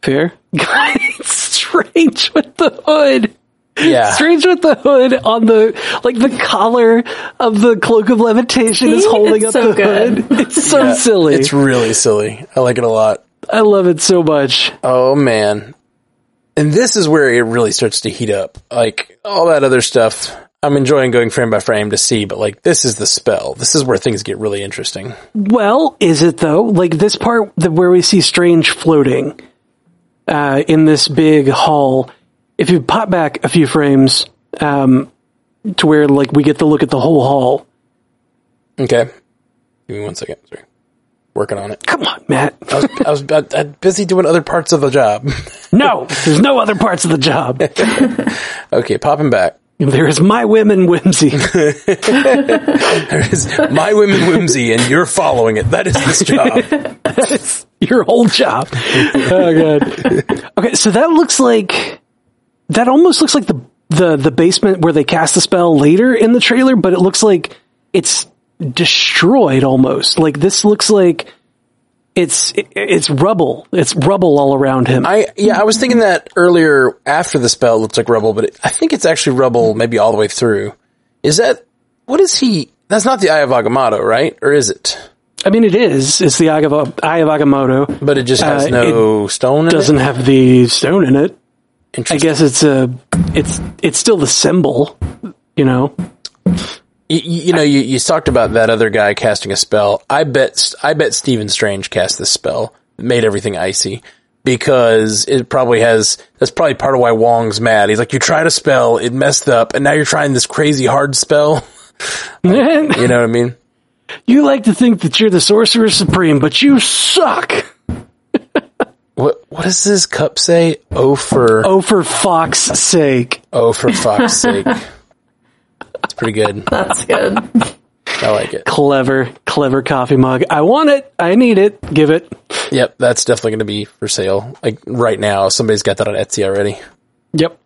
A: Strange with the hood.
B: Yeah.
A: Strange with the hood on the collar of the Cloak of Levitation is holding up the hood. It's so silly.
B: It's really silly. I like it a lot.
A: I love it so much.
B: Oh, man. And this is where it really starts to heat up. Like, all that other stuff, I'm enjoying going frame by frame to see, but, like, this is the spell. This is where things get really interesting.
A: Well, is it, though? Like, this part where we see Strange floating in this big hall, if you pop back a few frames to where, like, we get to look at the whole hall.
B: Okay. Give me 1 second. Sorry. Working on it.
A: Come on, Matt.
B: I was busy doing other parts of the job.
A: No, there's no other parts of the job.
B: Okay, popping back.
A: There is My Women Whimsy.
B: There is My Women Whimsy, and you're following it. That is this job.
A: That's your whole job. Oh, God. Okay, so that almost looks like the basement where they cast the spell later in the trailer, but it looks like it's destroyed almost. Like, this looks like it's rubble. It's rubble all around him.
B: I was thinking that earlier after the spell looked like rubble, but I think it's actually rubble maybe all the way through. What is he? That's not the Eye of Agamotto, right? Or is it?
A: I mean, it is. It's the Eye of Agamotto.
B: But it just has no stone in it?
A: Doesn't have the stone in it. I guess it's still the symbol, you know?
B: You talked about that other guy casting a spell. I bet Stephen Strange cast this spell. It made everything icy because that's probably part of why Wong's mad. He's like, you tried a spell, it messed up, and now you're trying this crazy hard spell. You know what I mean?
A: You like to think that you're the Sorcerer Supreme, but you suck.
B: What does this cup say? Oh, for
A: fuck's sake.
B: Oh, for fuck's sake. It's pretty good.
C: That's good.
B: I like it.
A: Clever coffee mug. I want it. I need it. Give it.
B: Yep, that's definitely going to be for sale. Like right now, somebody's got that on Etsy already.
A: Yep.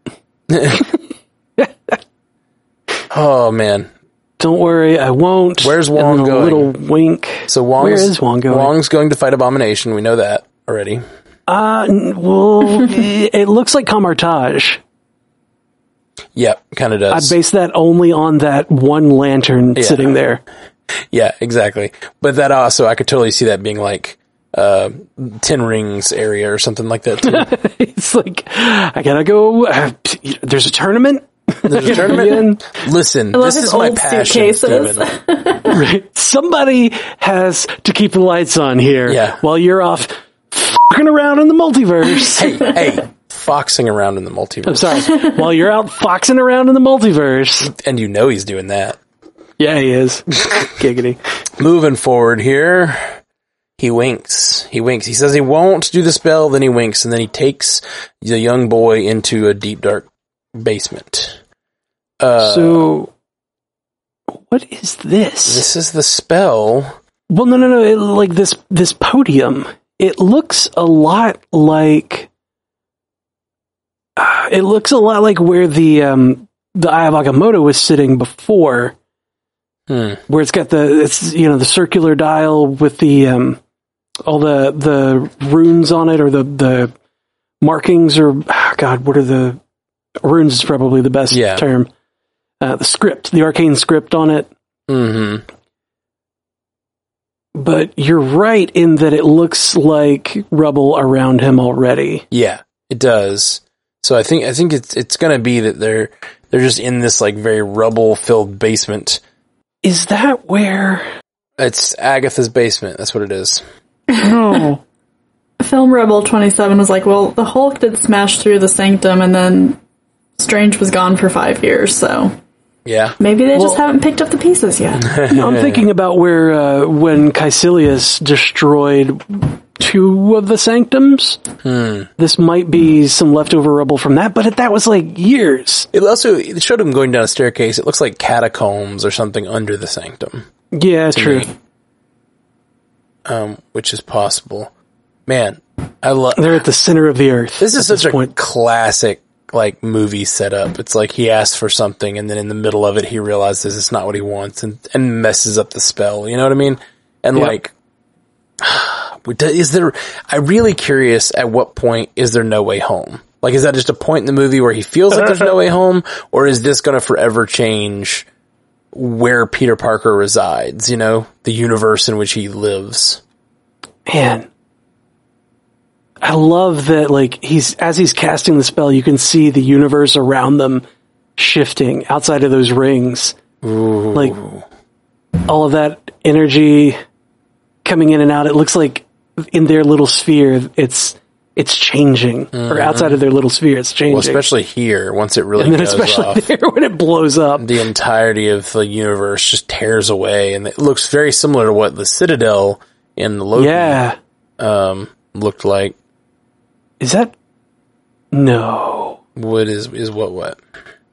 B: Oh man.
A: Don't worry, I won't.
B: Where's Wong going?
A: A little wink.
B: So
A: where is Wong going?
B: Wong's going to fight Abomination. We know that already.
A: Well, it looks like Kamar-Taj.
B: Yep, kind of does.
A: I base that only on that one lantern sitting there.
B: Yeah, exactly. But that also, I could totally see that being like 10 Rings area or something like that too.
A: It's like, I gotta go. There's a tournament.
B: There's a tournament. Listen, this is my passion, Steven.
A: Right. Somebody has to keep the lights on here while you're off fucking around in the multiverse.
B: Hey, foxing around in the multiverse.
A: I'm sorry. While you're out foxing around in the multiverse.
B: And you know he's doing that.
A: Yeah, he is. Giggity.
B: Moving forward here, he winks. He says he won't do the spell, then he winks, and then he takes the young boy into a deep, dark basement.
A: So, what is this?
B: This is the spell.
A: Well, no. This podium. It looks a lot like. It looks a lot like where the Eye of Agamotto was sitting before, where it's got the circular dial with the all the runes on it, or the markings, or what are the runes? Is probably the best term. The script, the arcane script on it.
B: Mm-hmm.
A: But you're right in that it looks like rubble around him already.
B: Yeah, it does. So I think it's going to be that they're just in this like very rubble filled basement.
A: Is that where?
B: It's Agatha's basement. That's what it is.
C: No. Film Rebel 27 was like, well, the Hulk did smash through the Sanctum, and then Strange was gone for 5 years, so
B: yeah,
C: maybe they just haven't picked up the pieces yet.
A: No, I'm thinking about where when Caecilius destroyed 2 of the Sanctums. This might be some leftover rubble from that, but that was like years.
B: It showed him going down a staircase. It looks like catacombs or something under the Sanctum.
A: Yeah, true.
B: Which is possible. Man, I love.
A: They're at the center of the earth.
B: This is such a classic like movie setup. It's like he asks for something, and then in the middle of it, he realizes it's not what he wants, and messes up the spell. You know what I mean? And like, is there? I'm really curious. At what point is there no way home? Like, is that just a point in the movie where he feels like there's no way home, or is this going to forever change where Peter Parker resides? You know, the universe in which he lives.
A: Man. I love that, like, as he's casting the spell, you can see the universe around them shifting outside of those rings.
B: Ooh.
A: Like, all of that energy coming in and out. It looks like in their little sphere, it's changing. Or outside of their little sphere, it's changing.
B: Well, especially here, once it really
A: and then
B: goes
A: especially
B: off,
A: there when it blows up.
B: the entirety of the universe just tears away, and it looks very similar to what the Citadel in the Loki looked like.
A: Is that? No.
B: What is what?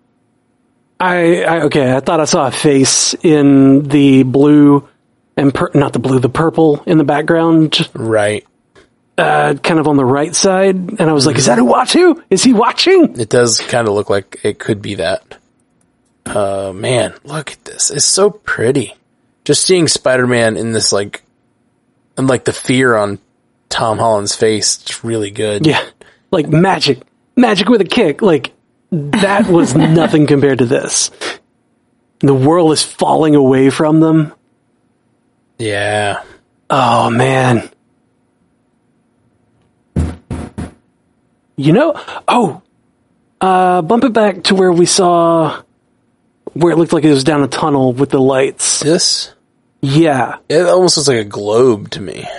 A: I thought I saw a face in the blue and not the blue, the purple in the background.
B: Right.
A: Kind of on the right side, and I was like, is that Uatu? Is he watching?
B: It does kind of look like it could be that. Man, look at this. It's so pretty. Just seeing Spider-Man in this, like, and like the fear on Tom Holland's face, it's really good.
A: Yeah. Like magic with a kick. Like, that was nothing compared to this. The world is falling away from them.
B: Yeah.
A: Oh, man. You know, bump it back to where we saw, where it looked like it was down a tunnel with the lights.
B: This?
A: Yeah.
B: It almost looks like a globe to me.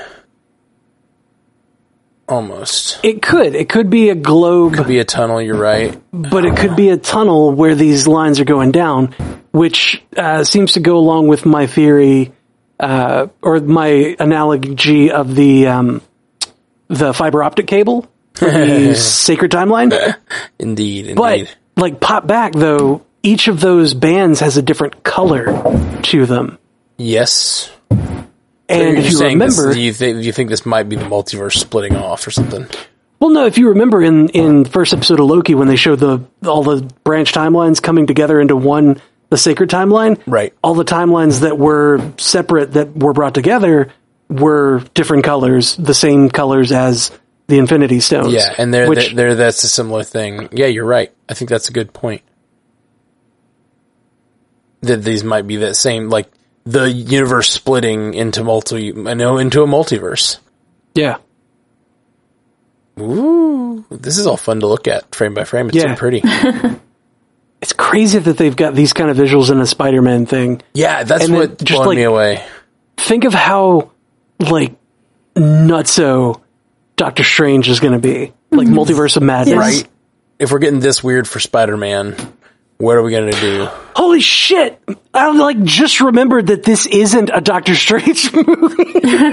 B: Almost.
A: It could be a globe.
B: Could be a tunnel, you're right.
A: But it could be a tunnel where these lines are going down, which seems to go along with my theory, or my analogy of the fiber optic cable for the Sacred Timeline.
B: Indeed.
A: But, like, pop back, though, each of those bands has a different color to them.
B: Yes.
A: And if you remember,
B: do you think this might be the multiverse splitting off or something?
A: Well, no. If you remember in the first episode of Loki, when they showed all the branch timelines coming together into one, the Sacred Timeline,
B: right?
A: All the timelines that were separate that were brought together were different colors, the same colors as the Infinity Stones.
B: Yeah, and that's a similar thing. Yeah, you're right. I think that's a good point. That these might be that same, like, the universe splitting into into a multiverse.
A: Yeah.
B: Ooh, this is all fun to look at frame by frame. It's so pretty.
A: It's crazy that they've got these kind of visuals in a Spider-Man thing.
B: Yeah, that's what blew me away.
A: Think of how, like, nutso Doctor Strange is going to be. Like Multiverse of Madness.
B: Right. If we're getting this weird for Spider-Man, what are we going to do?
A: Holy shit! I just remembered that this isn't a Doctor Strange movie.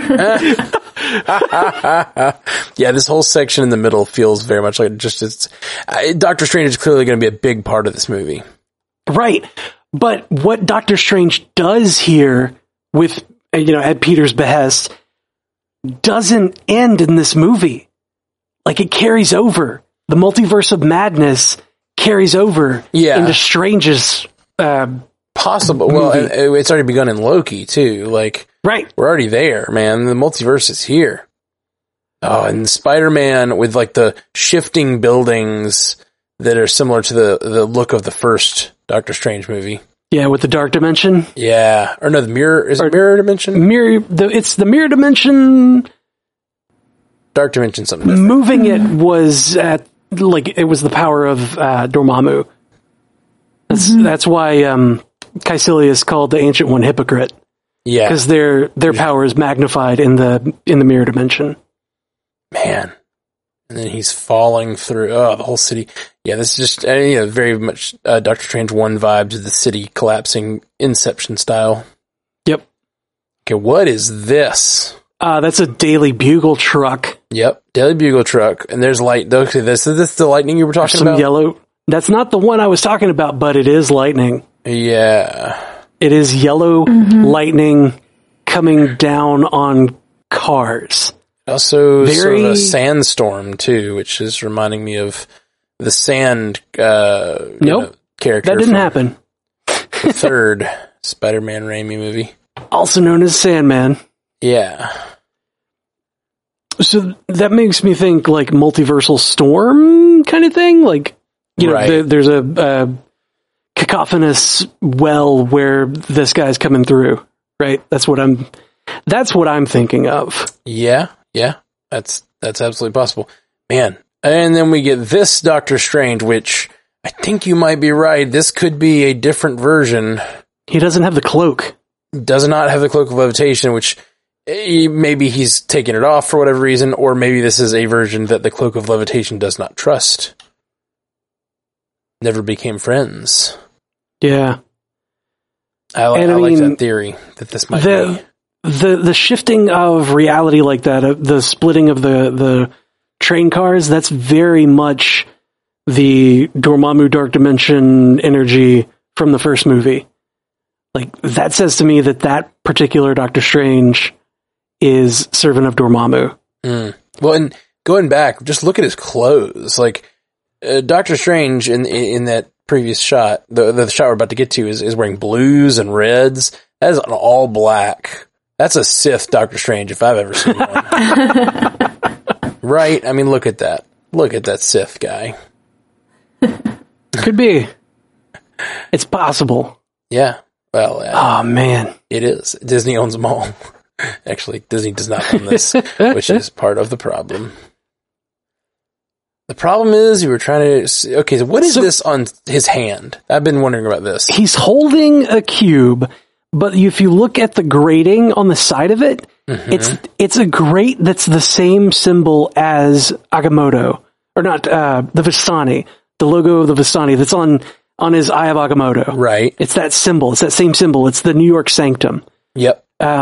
B: Yeah, this whole section in the middle feels very much like Doctor Strange is clearly going to be a big part of this movie.
A: Right. But what Doctor Strange does here with, at Peter's behest, doesn't end in this movie. Like, it carries over. The Multiverse of Madness carries over into Strange's
B: possible. Well, and it's already begun in Loki too. Like,
A: right,
B: we're already there, man. The multiverse is here. Oh, and Spider-Man with like the shifting buildings that are similar to the look of the first Doctor Strange movie.
A: Yeah, with the dark dimension.
B: Yeah, or no, the mirror is it mirror dimension.
A: It's the mirror dimension.
B: Dark dimension, something different.
A: Moving it was it was the power of Dormammu. That's why Caecilius is called the Ancient One hypocrite. Yeah, because their power is magnified in the mirror dimension.
B: Man, and then he's falling through. Oh, the whole city. Yeah, this is just very much Doctor Strange 1 vibes of the city collapsing, Inception style.
A: Yep.
B: Okay, what is this?
A: That's a Daily Bugle truck.
B: Yep, Daily Bugle truck. And there's light. Okay, this is the lightning you were talking about?
A: Yellow. That's not the one I was talking about, but it is lightning.
B: Yeah.
A: It is yellow lightning coming down on cars.
B: Also, sort of a sandstorm, too, which is reminding me of the sand character.
A: That didn't happen.
B: The third Spider-Man Raimi movie.
A: Also known as Sandman.
B: Yeah.
A: So that makes me think like multiversal storm kind of thing. Like, there's a cacophonous well where this guy's coming through, right? That's what I'm thinking of.
B: Yeah. That's absolutely possible. Man. And then we get this Doctor Strange, which I think you might be right. This could be a different version.
A: He doesn't have the cloak.
B: Does not have the cloak of levitation, which maybe he's taken it off for whatever reason, or maybe this is a version that the cloak of levitation does not trust. Never became friends.
A: Yeah.
B: I like that theory that this might be.
A: The shifting of reality like that, the splitting of the train cars, that's very much the Dormammu Dark Dimension energy from the first movie. Like, that says to me that particular Doctor Strange is servant of Dormammu.
B: Well, and going back, just look at his clothes. Like, Doctor Strange in that previous shot, the shot we're about to get to, is wearing blues and reds. That is an all black. That's a Sith Doctor Strange if I've ever seen one. Right? I mean, look at that. Look at that Sith guy.
A: Could be. It's possible.
B: Yeah. Well,
A: oh man,
B: it is. Disney owns them all. Actually, Disney does not own this, which is part of the problem. The problem is you were trying to... Okay, so what is this on his hand? I've been wondering about this.
A: He's holding a cube, but if you look at the grating on the side of it, it's a grate that's the same symbol as Agamotto. Or not, the Vistani. The logo of the Vistani that's on his Eye of Agamotto.
B: Right.
A: It's that symbol. It's that same symbol. It's the New York Sanctum.
B: Yep.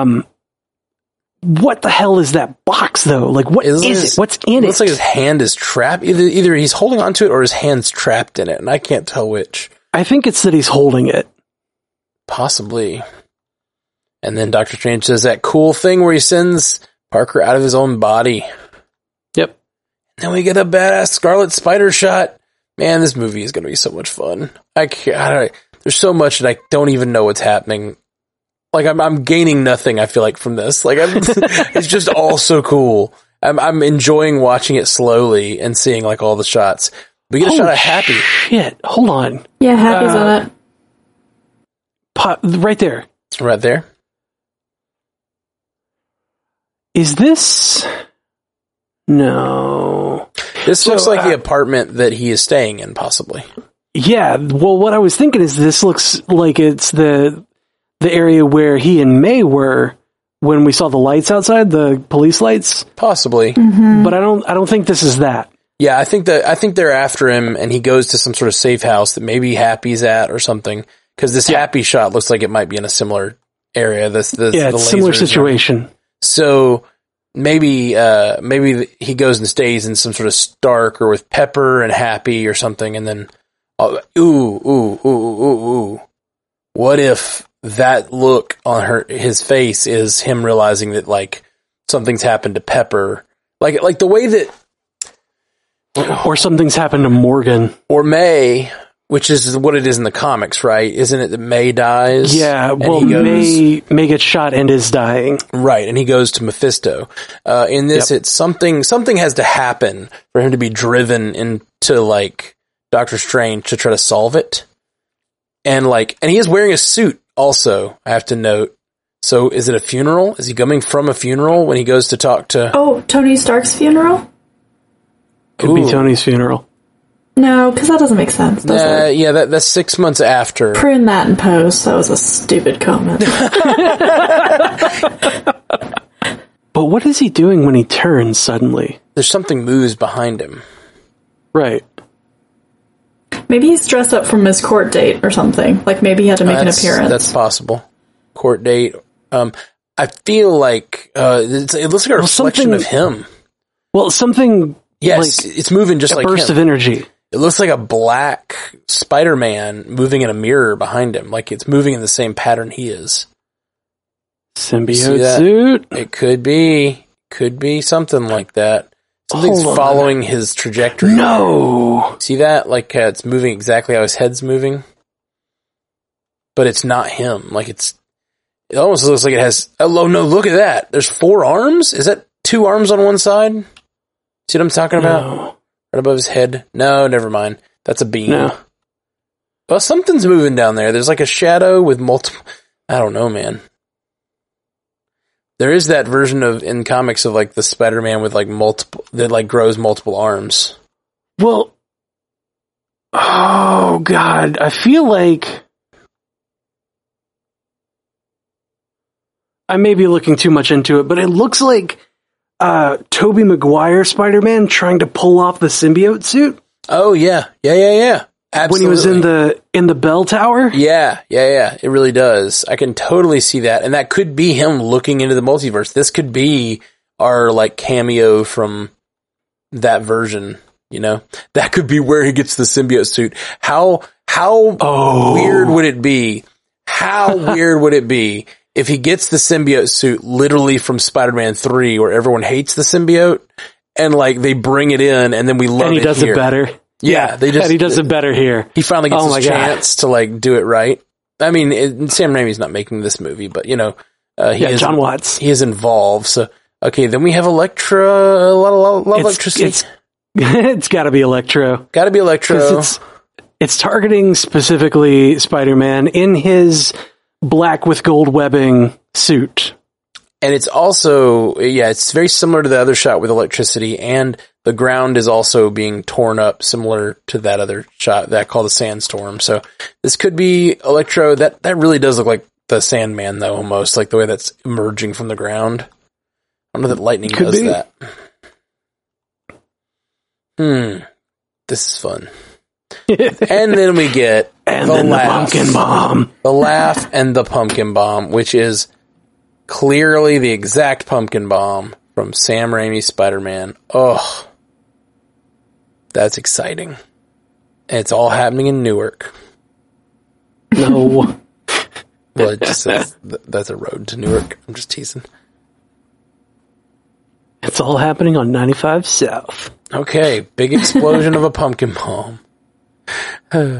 A: What the hell is that box, though? Like, what is it? What's in it?
B: It looks like his hand is trapped. Either he's holding onto it or his hand's trapped in it, and I can't tell which.
A: I think it's that he's holding it.
B: Possibly. And then Doctor Strange does that cool thing where he sends Parker out of his own body.
A: Yep.
B: Then we get a badass Scarlet Spider shot. Man, this movie is going to be so much fun. There's so much that I don't even know what's happening. Like, I'm gaining nothing, I feel like, from this. Like, it's just all so cool. I'm enjoying watching it slowly and seeing, like, all the shots. We get a shot of Happy.
A: Shit, hold on.
C: Yeah, Happy's on it.
A: Right there.
B: Right there.
A: Is this... No.
B: This looks like the apartment that he is staying in, possibly.
A: Yeah, well, what I was thinking is this looks like it's the area where he and May were when we saw the lights outside, the police lights.
B: Possibly.
A: But I don't think this is that.
B: Yeah, I think they're after him, and he goes to some sort of safe house that maybe Happy's at or something. Because this Happy shot looks like it might be in a similar area.
A: It's a similar situation.
B: So maybe he goes and stays in some sort of Stark or with Pepper and Happy or something, and then ooh. What if that look on his face is him realizing that like something's happened to Pepper, like the way that,
A: or something's happened to Morgan
B: or May, which is what it is in the comics, right? Isn't it that May dies?
A: Yeah, well, May gets shot and is dying.
B: Right, and he goes to Mephisto. In this, it's something has to happen for him to be driven into, like, Doctor Strange to try to solve it. And he is wearing a suit also, I have to note. So is it a funeral? Is he coming from a funeral when he goes to talk to...
C: Oh, Tony Stark's funeral?
A: Could be Tony's funeral.
C: No, because that doesn't make sense, does it?
B: Yeah, that's 6 months after.
C: Print that in post. That was a stupid comment.
A: But what is he doing when he turns suddenly?
B: There's something moves behind him.
A: Right.
C: Maybe he's dressed up from his court date or something. Like maybe he had to make an appearance.
B: That's possible. Court date. I feel like it looks like a reflection of him.
A: Well, something...
B: Yes, it's moving just like him.
A: A burst of energy.
B: It looks like a black Spider-Man moving in a mirror behind him. Like it's moving in the same pattern he is.
A: Symbiote suit?
B: It could be. Could be something like that. Something's following his trajectory.
A: No!
B: See that? Like it's moving exactly how his head's moving. But it's not him. Like it almost looks like it has... Oh, no, look at that. There's 4 arms? Is that 2 arms on one side? See what I'm talking about?
A: No.
B: Right above his head? No, never mind. That's a beam.
A: No.
B: Well, something's moving down there. There's like a shadow with multiple... I don't know, man. There is that version in comics of like the Spider-Man with like multiple... that like grows multiple arms.
A: Well... Oh, God. I feel like... I may be looking too much into it, but it looks like... Tobey Maguire Spider-Man trying to pull off the symbiote suit.
B: Oh yeah. Absolutely.
A: When he was in the bell tower.
B: Yeah. It really does. I can totally see that, and that could be him looking into the multiverse. This could be our like cameo from that version. You know, that could be where he gets the symbiote suit. How weird would it be? How weird would it be? If he gets the symbiote suit literally from Spider-Man 3, where everyone hates the symbiote, and like they bring it in, and then we love it.
A: And he does
B: it
A: better.
B: Yeah,
A: and he does it better here.
B: He finally gets his chance to like do it right. I mean, Sam Raimi's not making this movie, but you know,
A: John Watts.
B: He is involved. So okay, then we have Elektra. A lot of electricity.
A: It's got to be Electro.
B: Got to be Electro.
A: It's targeting specifically Spider-Man in his black with gold webbing suit.
B: And it's also, it's very similar to the other shot with electricity, and the ground is also being torn up, similar to that other shot that called the Sandstorm. So this could be Electro. That really does look like the Sandman, though, almost like the way that's emerging from the ground. I don't know that lightning does that. This is fun. And then we get the
A: pumpkin bomb.
B: The laugh and the pumpkin bomb, which is clearly the exact pumpkin bomb from Sam Raimi's Spider-Man. Oh, that's exciting. And it's all happening in Newark.
A: No.
B: Well, it just says that's a road to Newark. I'm just teasing.
A: It's all happening on 95 South.
B: Okay, big explosion of a pumpkin bomb.
A: Be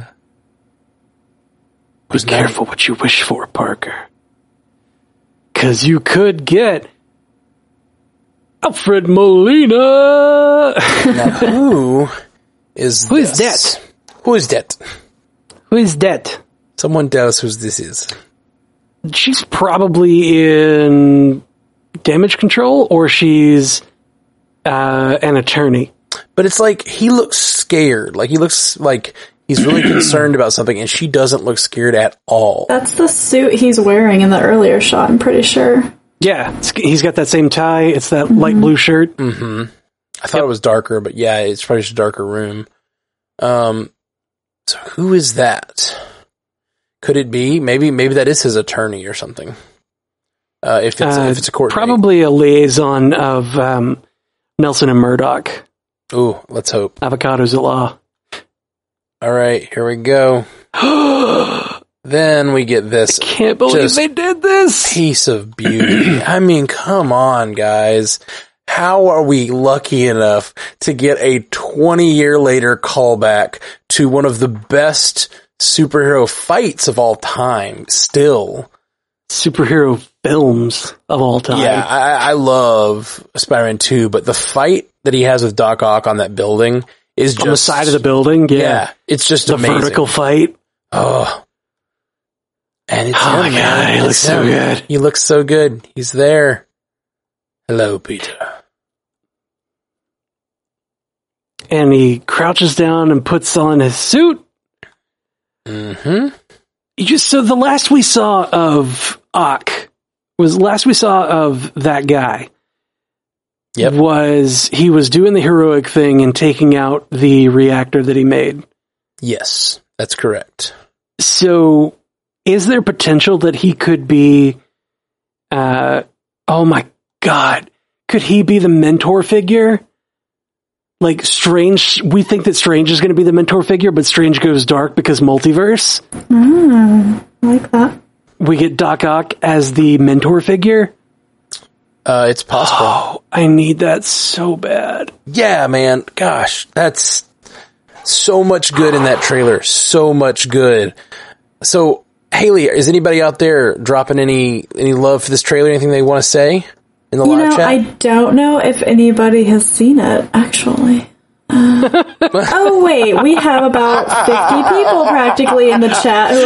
A: careful what you wish for, Parker. Because you could get Alfred Molina.
B: Now, who is
A: that?
B: Who is that?
A: Who is that?
B: Someone tell us who this is.
A: She's probably in Damage Control, or she's an attorney.
B: But it's like, he looks scared. Like, he looks like he's really concerned about something, and she doesn't look scared at all.
C: That's the suit he's wearing in the earlier shot, I'm pretty sure.
A: Yeah, he's got that same tie. It's that light blue shirt.
B: Mm-hmm. I thought it was darker, but yeah, it's probably just a darker room. So who is that? Could it be? Maybe that is his attorney or something. If it's a court
A: probably date. A liaison of Nelson and Murdoch.
B: Ooh, let's hope.
A: Avocados at law.
B: All right, here we go. Then we get this.
A: I can't believe they did this.
B: Piece of beauty. I mean, come on, guys. How are we lucky enough to get a 20-year later callback to one of the best superhero fights of all time? Still.
A: Superhero films of all time.
B: Yeah, I love Spider-Man 2, but the fight that he has with Doc Ock on that building is just...
A: on the side of the building? Yeah.
B: It's just
A: the
B: amazing.
A: Vertical fight.
B: Oh. And it's
A: my God, he looks so good.
B: He looks so good. He's there. Hello, Peter.
A: And he crouches down and puts on his suit.
B: Mm-hmm.
A: So the last we saw of Ock was that guy.
B: Yep.
A: Was he was doing the heroic thing and taking out the reactor that he made.
B: Yes, that's correct.
A: So is there potential that he could be, oh my God, could he be the mentor figure? Like Strange, we think that Strange is going to be the mentor figure, but Strange goes dark because multiverse.
C: I like that.
A: We get Doc Ock as the mentor figure.
B: It's possible.
A: Oh, I need that so bad.
B: Yeah, man. Gosh, that's so much good in that trailer. So much good. So, Haley, is anybody out there dropping any love for this trailer? Anything they want to say in the live chat?
C: I don't know if anybody has seen it, actually. Oh, wait, we have about 50 people practically in the chat who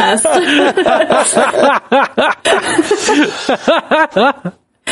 C: are obsessed.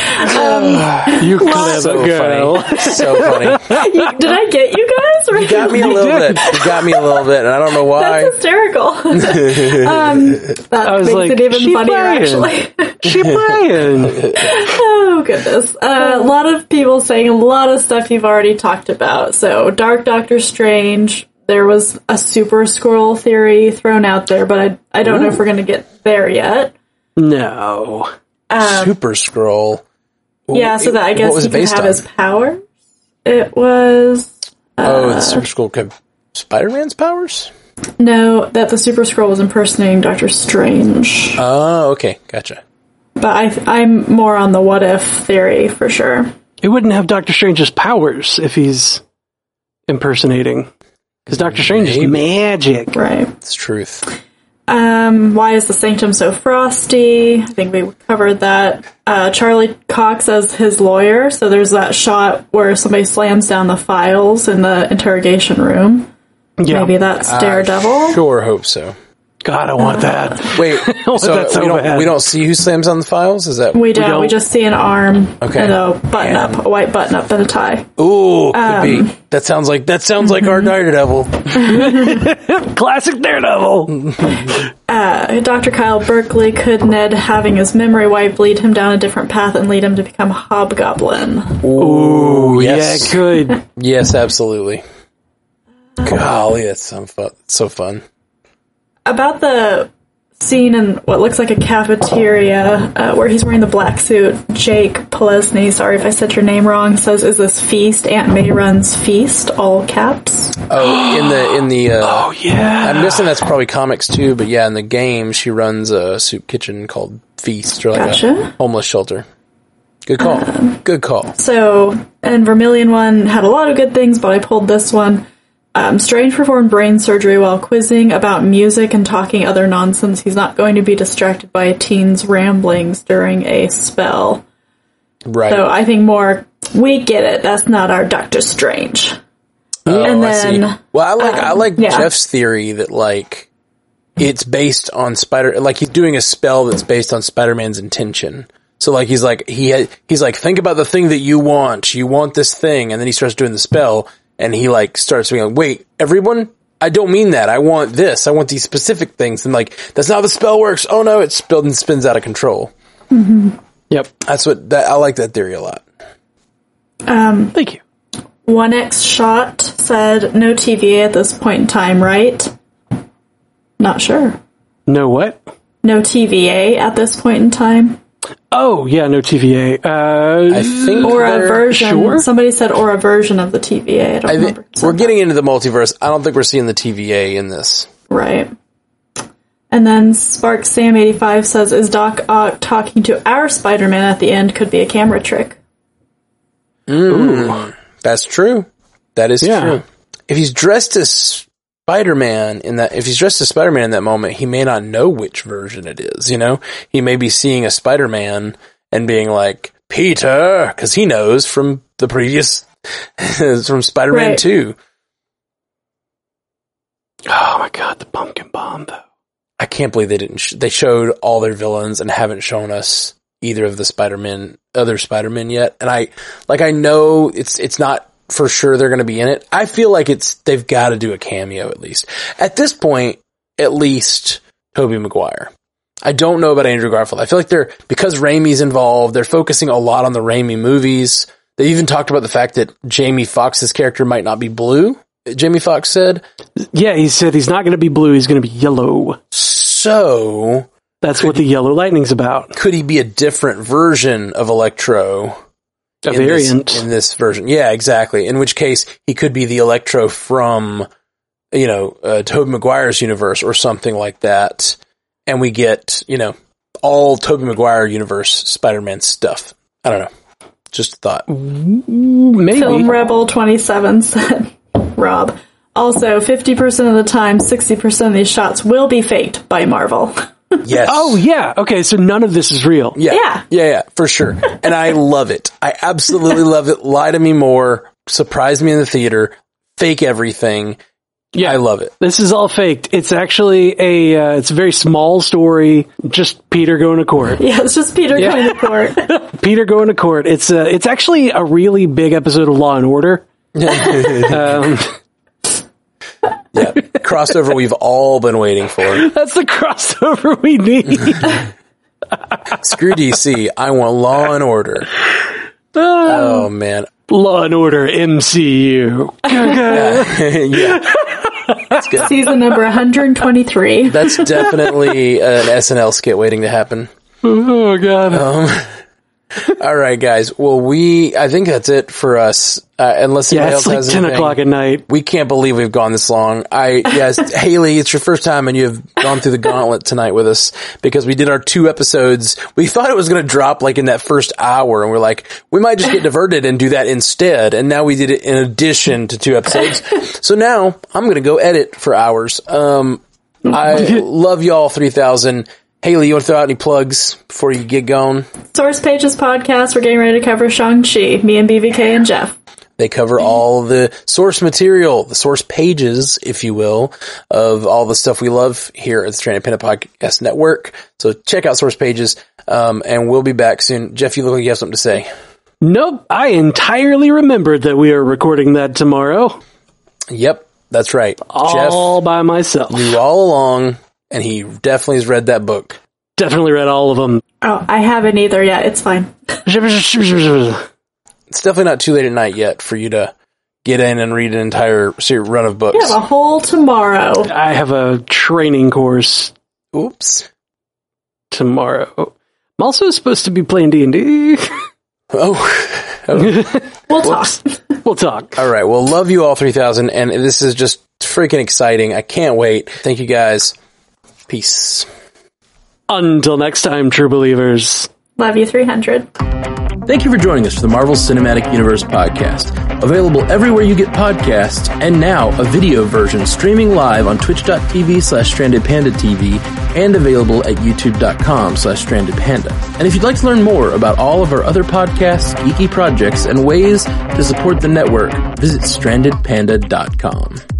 A: You clever girl.
B: Funny. So funny.
C: Did I get you guys?
B: You got me a little bit. You got me a little bit, and I don't know why.
C: That's hysterical. That makes it even funnier, actually.
A: She playing.
C: Oh, goodness. A lot of people saying a lot of stuff you've already talked about. So, Dark Doctor Strange, there was a Super Skrull theory thrown out there, but I don't know if we're going to get there yet.
A: No.
B: Super Skrull.
C: Yeah, so that I guess he could have his powers. It was...
B: the Super Skrull could have Spider-Man's powers?
C: No, that the Super Skrull was impersonating Doctor Strange.
B: Oh, okay. Gotcha.
C: But I'm more on the what if theory, for sure.
A: It wouldn't have Doctor Strange's powers if he's impersonating. Because Doctor Strange is magic.
C: Right.
B: It's truth.
C: Why is the Sanctum so frosty? I think we covered that. Charlie Cox as his lawyer. So there's that shot where somebody slams down the files in the interrogation room. Yeah. Maybe that's Daredevil.
B: I sure hope so.
A: God, I want that.
B: Wait, so we don't see who slams on the files? Is that
C: we don't? We just see an arm and a button up, a white button up, and a tie.
B: Ooh, could be. That sounds like our Daredevil.
A: Classic Daredevil.
C: Dr. Kyle Berkeley, could Ned having his memory wiped lead him down a different path and lead him to become Hobgoblin?
B: Ooh, yes.
A: Yeah, it could.
B: Yes, absolutely. Golly, that's so fun.
C: About the scene in what looks like a cafeteria where he's wearing the black suit, Jake Polesny, sorry if I said your name wrong, says, "Is this feast? Aunt May runs feast," all caps.
B: Oh, in the
A: oh yeah.
B: I'm guessing that's probably comics too, but yeah, in the game she runs a soup kitchen called Feast, or like a homeless shelter. Good call. Good call.
C: So, and Vermilion one had a lot of good things, but I pulled this one. Strange performed brain surgery while quizzing about music and talking other nonsense. He's not going to be distracted by a teen's ramblings during a spell.
B: Right.
C: So I think we get it. That's not our Doctor Strange.
B: Oh, and then, I see. Well, I like Jeff's theory that like it's based on he's doing a spell that's based on Spider-Man's intention. So like he's like think about the thing that you want. You want this thing, and then he starts doing the spell. And he, like, starts being like, wait, everyone? I don't mean that. I want this. I want these specific things. And, like, that's not how the spell works. Oh, no, it's spilled and spins out of control.
C: Mm-hmm.
A: Yep.
B: I like that theory a lot.
A: Thank you.
C: 1X Shot said no TVA at this point in time, right? Not sure.
A: No what?
C: No TVA at this point in time.
A: Oh, yeah, no TVA.
B: I think
C: Or a version.
A: Sure?
C: Somebody said or a version of the TVA. I don't remember.
B: We're getting into the multiverse. I don't think we're seeing the TVA in this.
C: Right. And then Spark Sam 85 says, is Doc Ock talking to our Spider-Man at the end could be a camera trick.
A: Ooh.
B: That's true. That is
A: Yeah.
B: true. If he's dressed as Spider-Man in that moment, he may not know which version it is, you know? He may be seeing a Spider-Man and being like, Peter, because he knows from the previous, from Spider-Man
C: Right.
B: 2.
A: Oh my god, the pumpkin bomb, though.
B: I can't believe they didn't, they showed all their villains and haven't shown us either of the other Spider-Men yet. And I know it's not for sure they're going to be in it. I feel like they've got to do a cameo at least. At this point, at least Tobey Maguire. I don't know about Andrew Garfield. I feel like because Raimi's involved, they're focusing a lot on the Raimi movies. They even talked about the fact that Jamie Foxx's character might not be blue. Jamie Foxx said.
A: Yeah, he said he's not going to be blue, he's going to be yellow.
B: So
A: That's what the Yellow Lightning's about.
B: could he be a different version of Electro?
A: A variant.
B: In this version. Yeah, exactly. In which case, he could be the Electro from, Tobey Maguire's universe or something like that. And we get, all Tobey Maguire universe Spider-Man stuff. I don't know. Just a thought.
A: Maybe.
C: Film Rebel 27 said, Rob. Also, 50% of the time, 60% of these shots will be faked by Marvel.
B: Yes.
A: Oh, yeah. Okay, so none of this is real.
B: Yeah, for sure. And I love it. I absolutely love it. Lie to me more. Surprise me in the theater. Fake everything. Yeah, I love it.
A: This is all faked. It's actually it's a very small story. Just Peter going to court.
C: Yeah, it's just Peter going to court.
A: Peter going to court. It's actually a really big episode of Law and Order.
B: Yeah, crossover we've all been waiting for.
A: That's the crossover we need.
B: Screw DC. I want Law and Order. Oh, man.
A: Law and Order MCU.
B: Yeah. That's good.
C: Season number 123.
B: That's definitely an SNL skit waiting to happen.
A: Oh, God.
B: All right, guys. Well, I think that's it for us. Unless anybody else
A: it's like
B: has
A: 10
B: anything.
A: o'clock at night.
B: We can't believe we've gone this long. Yes, Haley, it's your first time and you have gone through the gauntlet tonight with us because we did our 2 episodes. We thought it was going to drop like in that first hour and we're like, we might just get diverted and do that instead. And now we did it in addition to 2 episodes. So now I'm going to go edit for hours. I love y'all 3000. Haley, you want to throw out any plugs before you get going?
C: Source Pages podcast. We're getting ready to cover Shang-Chi. Me and BVK and Jeff.
B: They cover all the source material, the source pages, if you will, of all the stuff we love here at the Stranded Panda Podcast Network. So check out source pages, and we'll be back soon. Jeff, you look like you have something to say.
A: Nope. I entirely remembered that we are recording that tomorrow.
B: Yep, that's right.
A: All by myself.
B: Jeff knew all along, and he definitely has read that book.
A: Definitely read all of them.
C: Oh, I haven't either yet. It's fine.
B: It's definitely not too late at night yet for you to get in and read an entire run of books.
C: We have a whole tomorrow.
A: I have a training course.
B: Oops.
A: Tomorrow. I'm also supposed to be playing D&D.
B: Oh.
C: We'll talk.
A: We'll talk.
B: All right. Well, love you all 3000, and this is just freaking exciting. I can't wait. Thank you guys. Peace.
A: Until next time, true believers.
C: Love you 300.
B: Thank you for joining us for the Marvel Cinematic Universe podcast. Available everywhere you get podcasts, and now a video version streaming live on twitch.tv/strandedpandatv and available at youtube.com/strandedpanda. And if you'd like to learn more about all of our other podcasts, geeky projects, and ways to support the network, visit strandedpanda.com.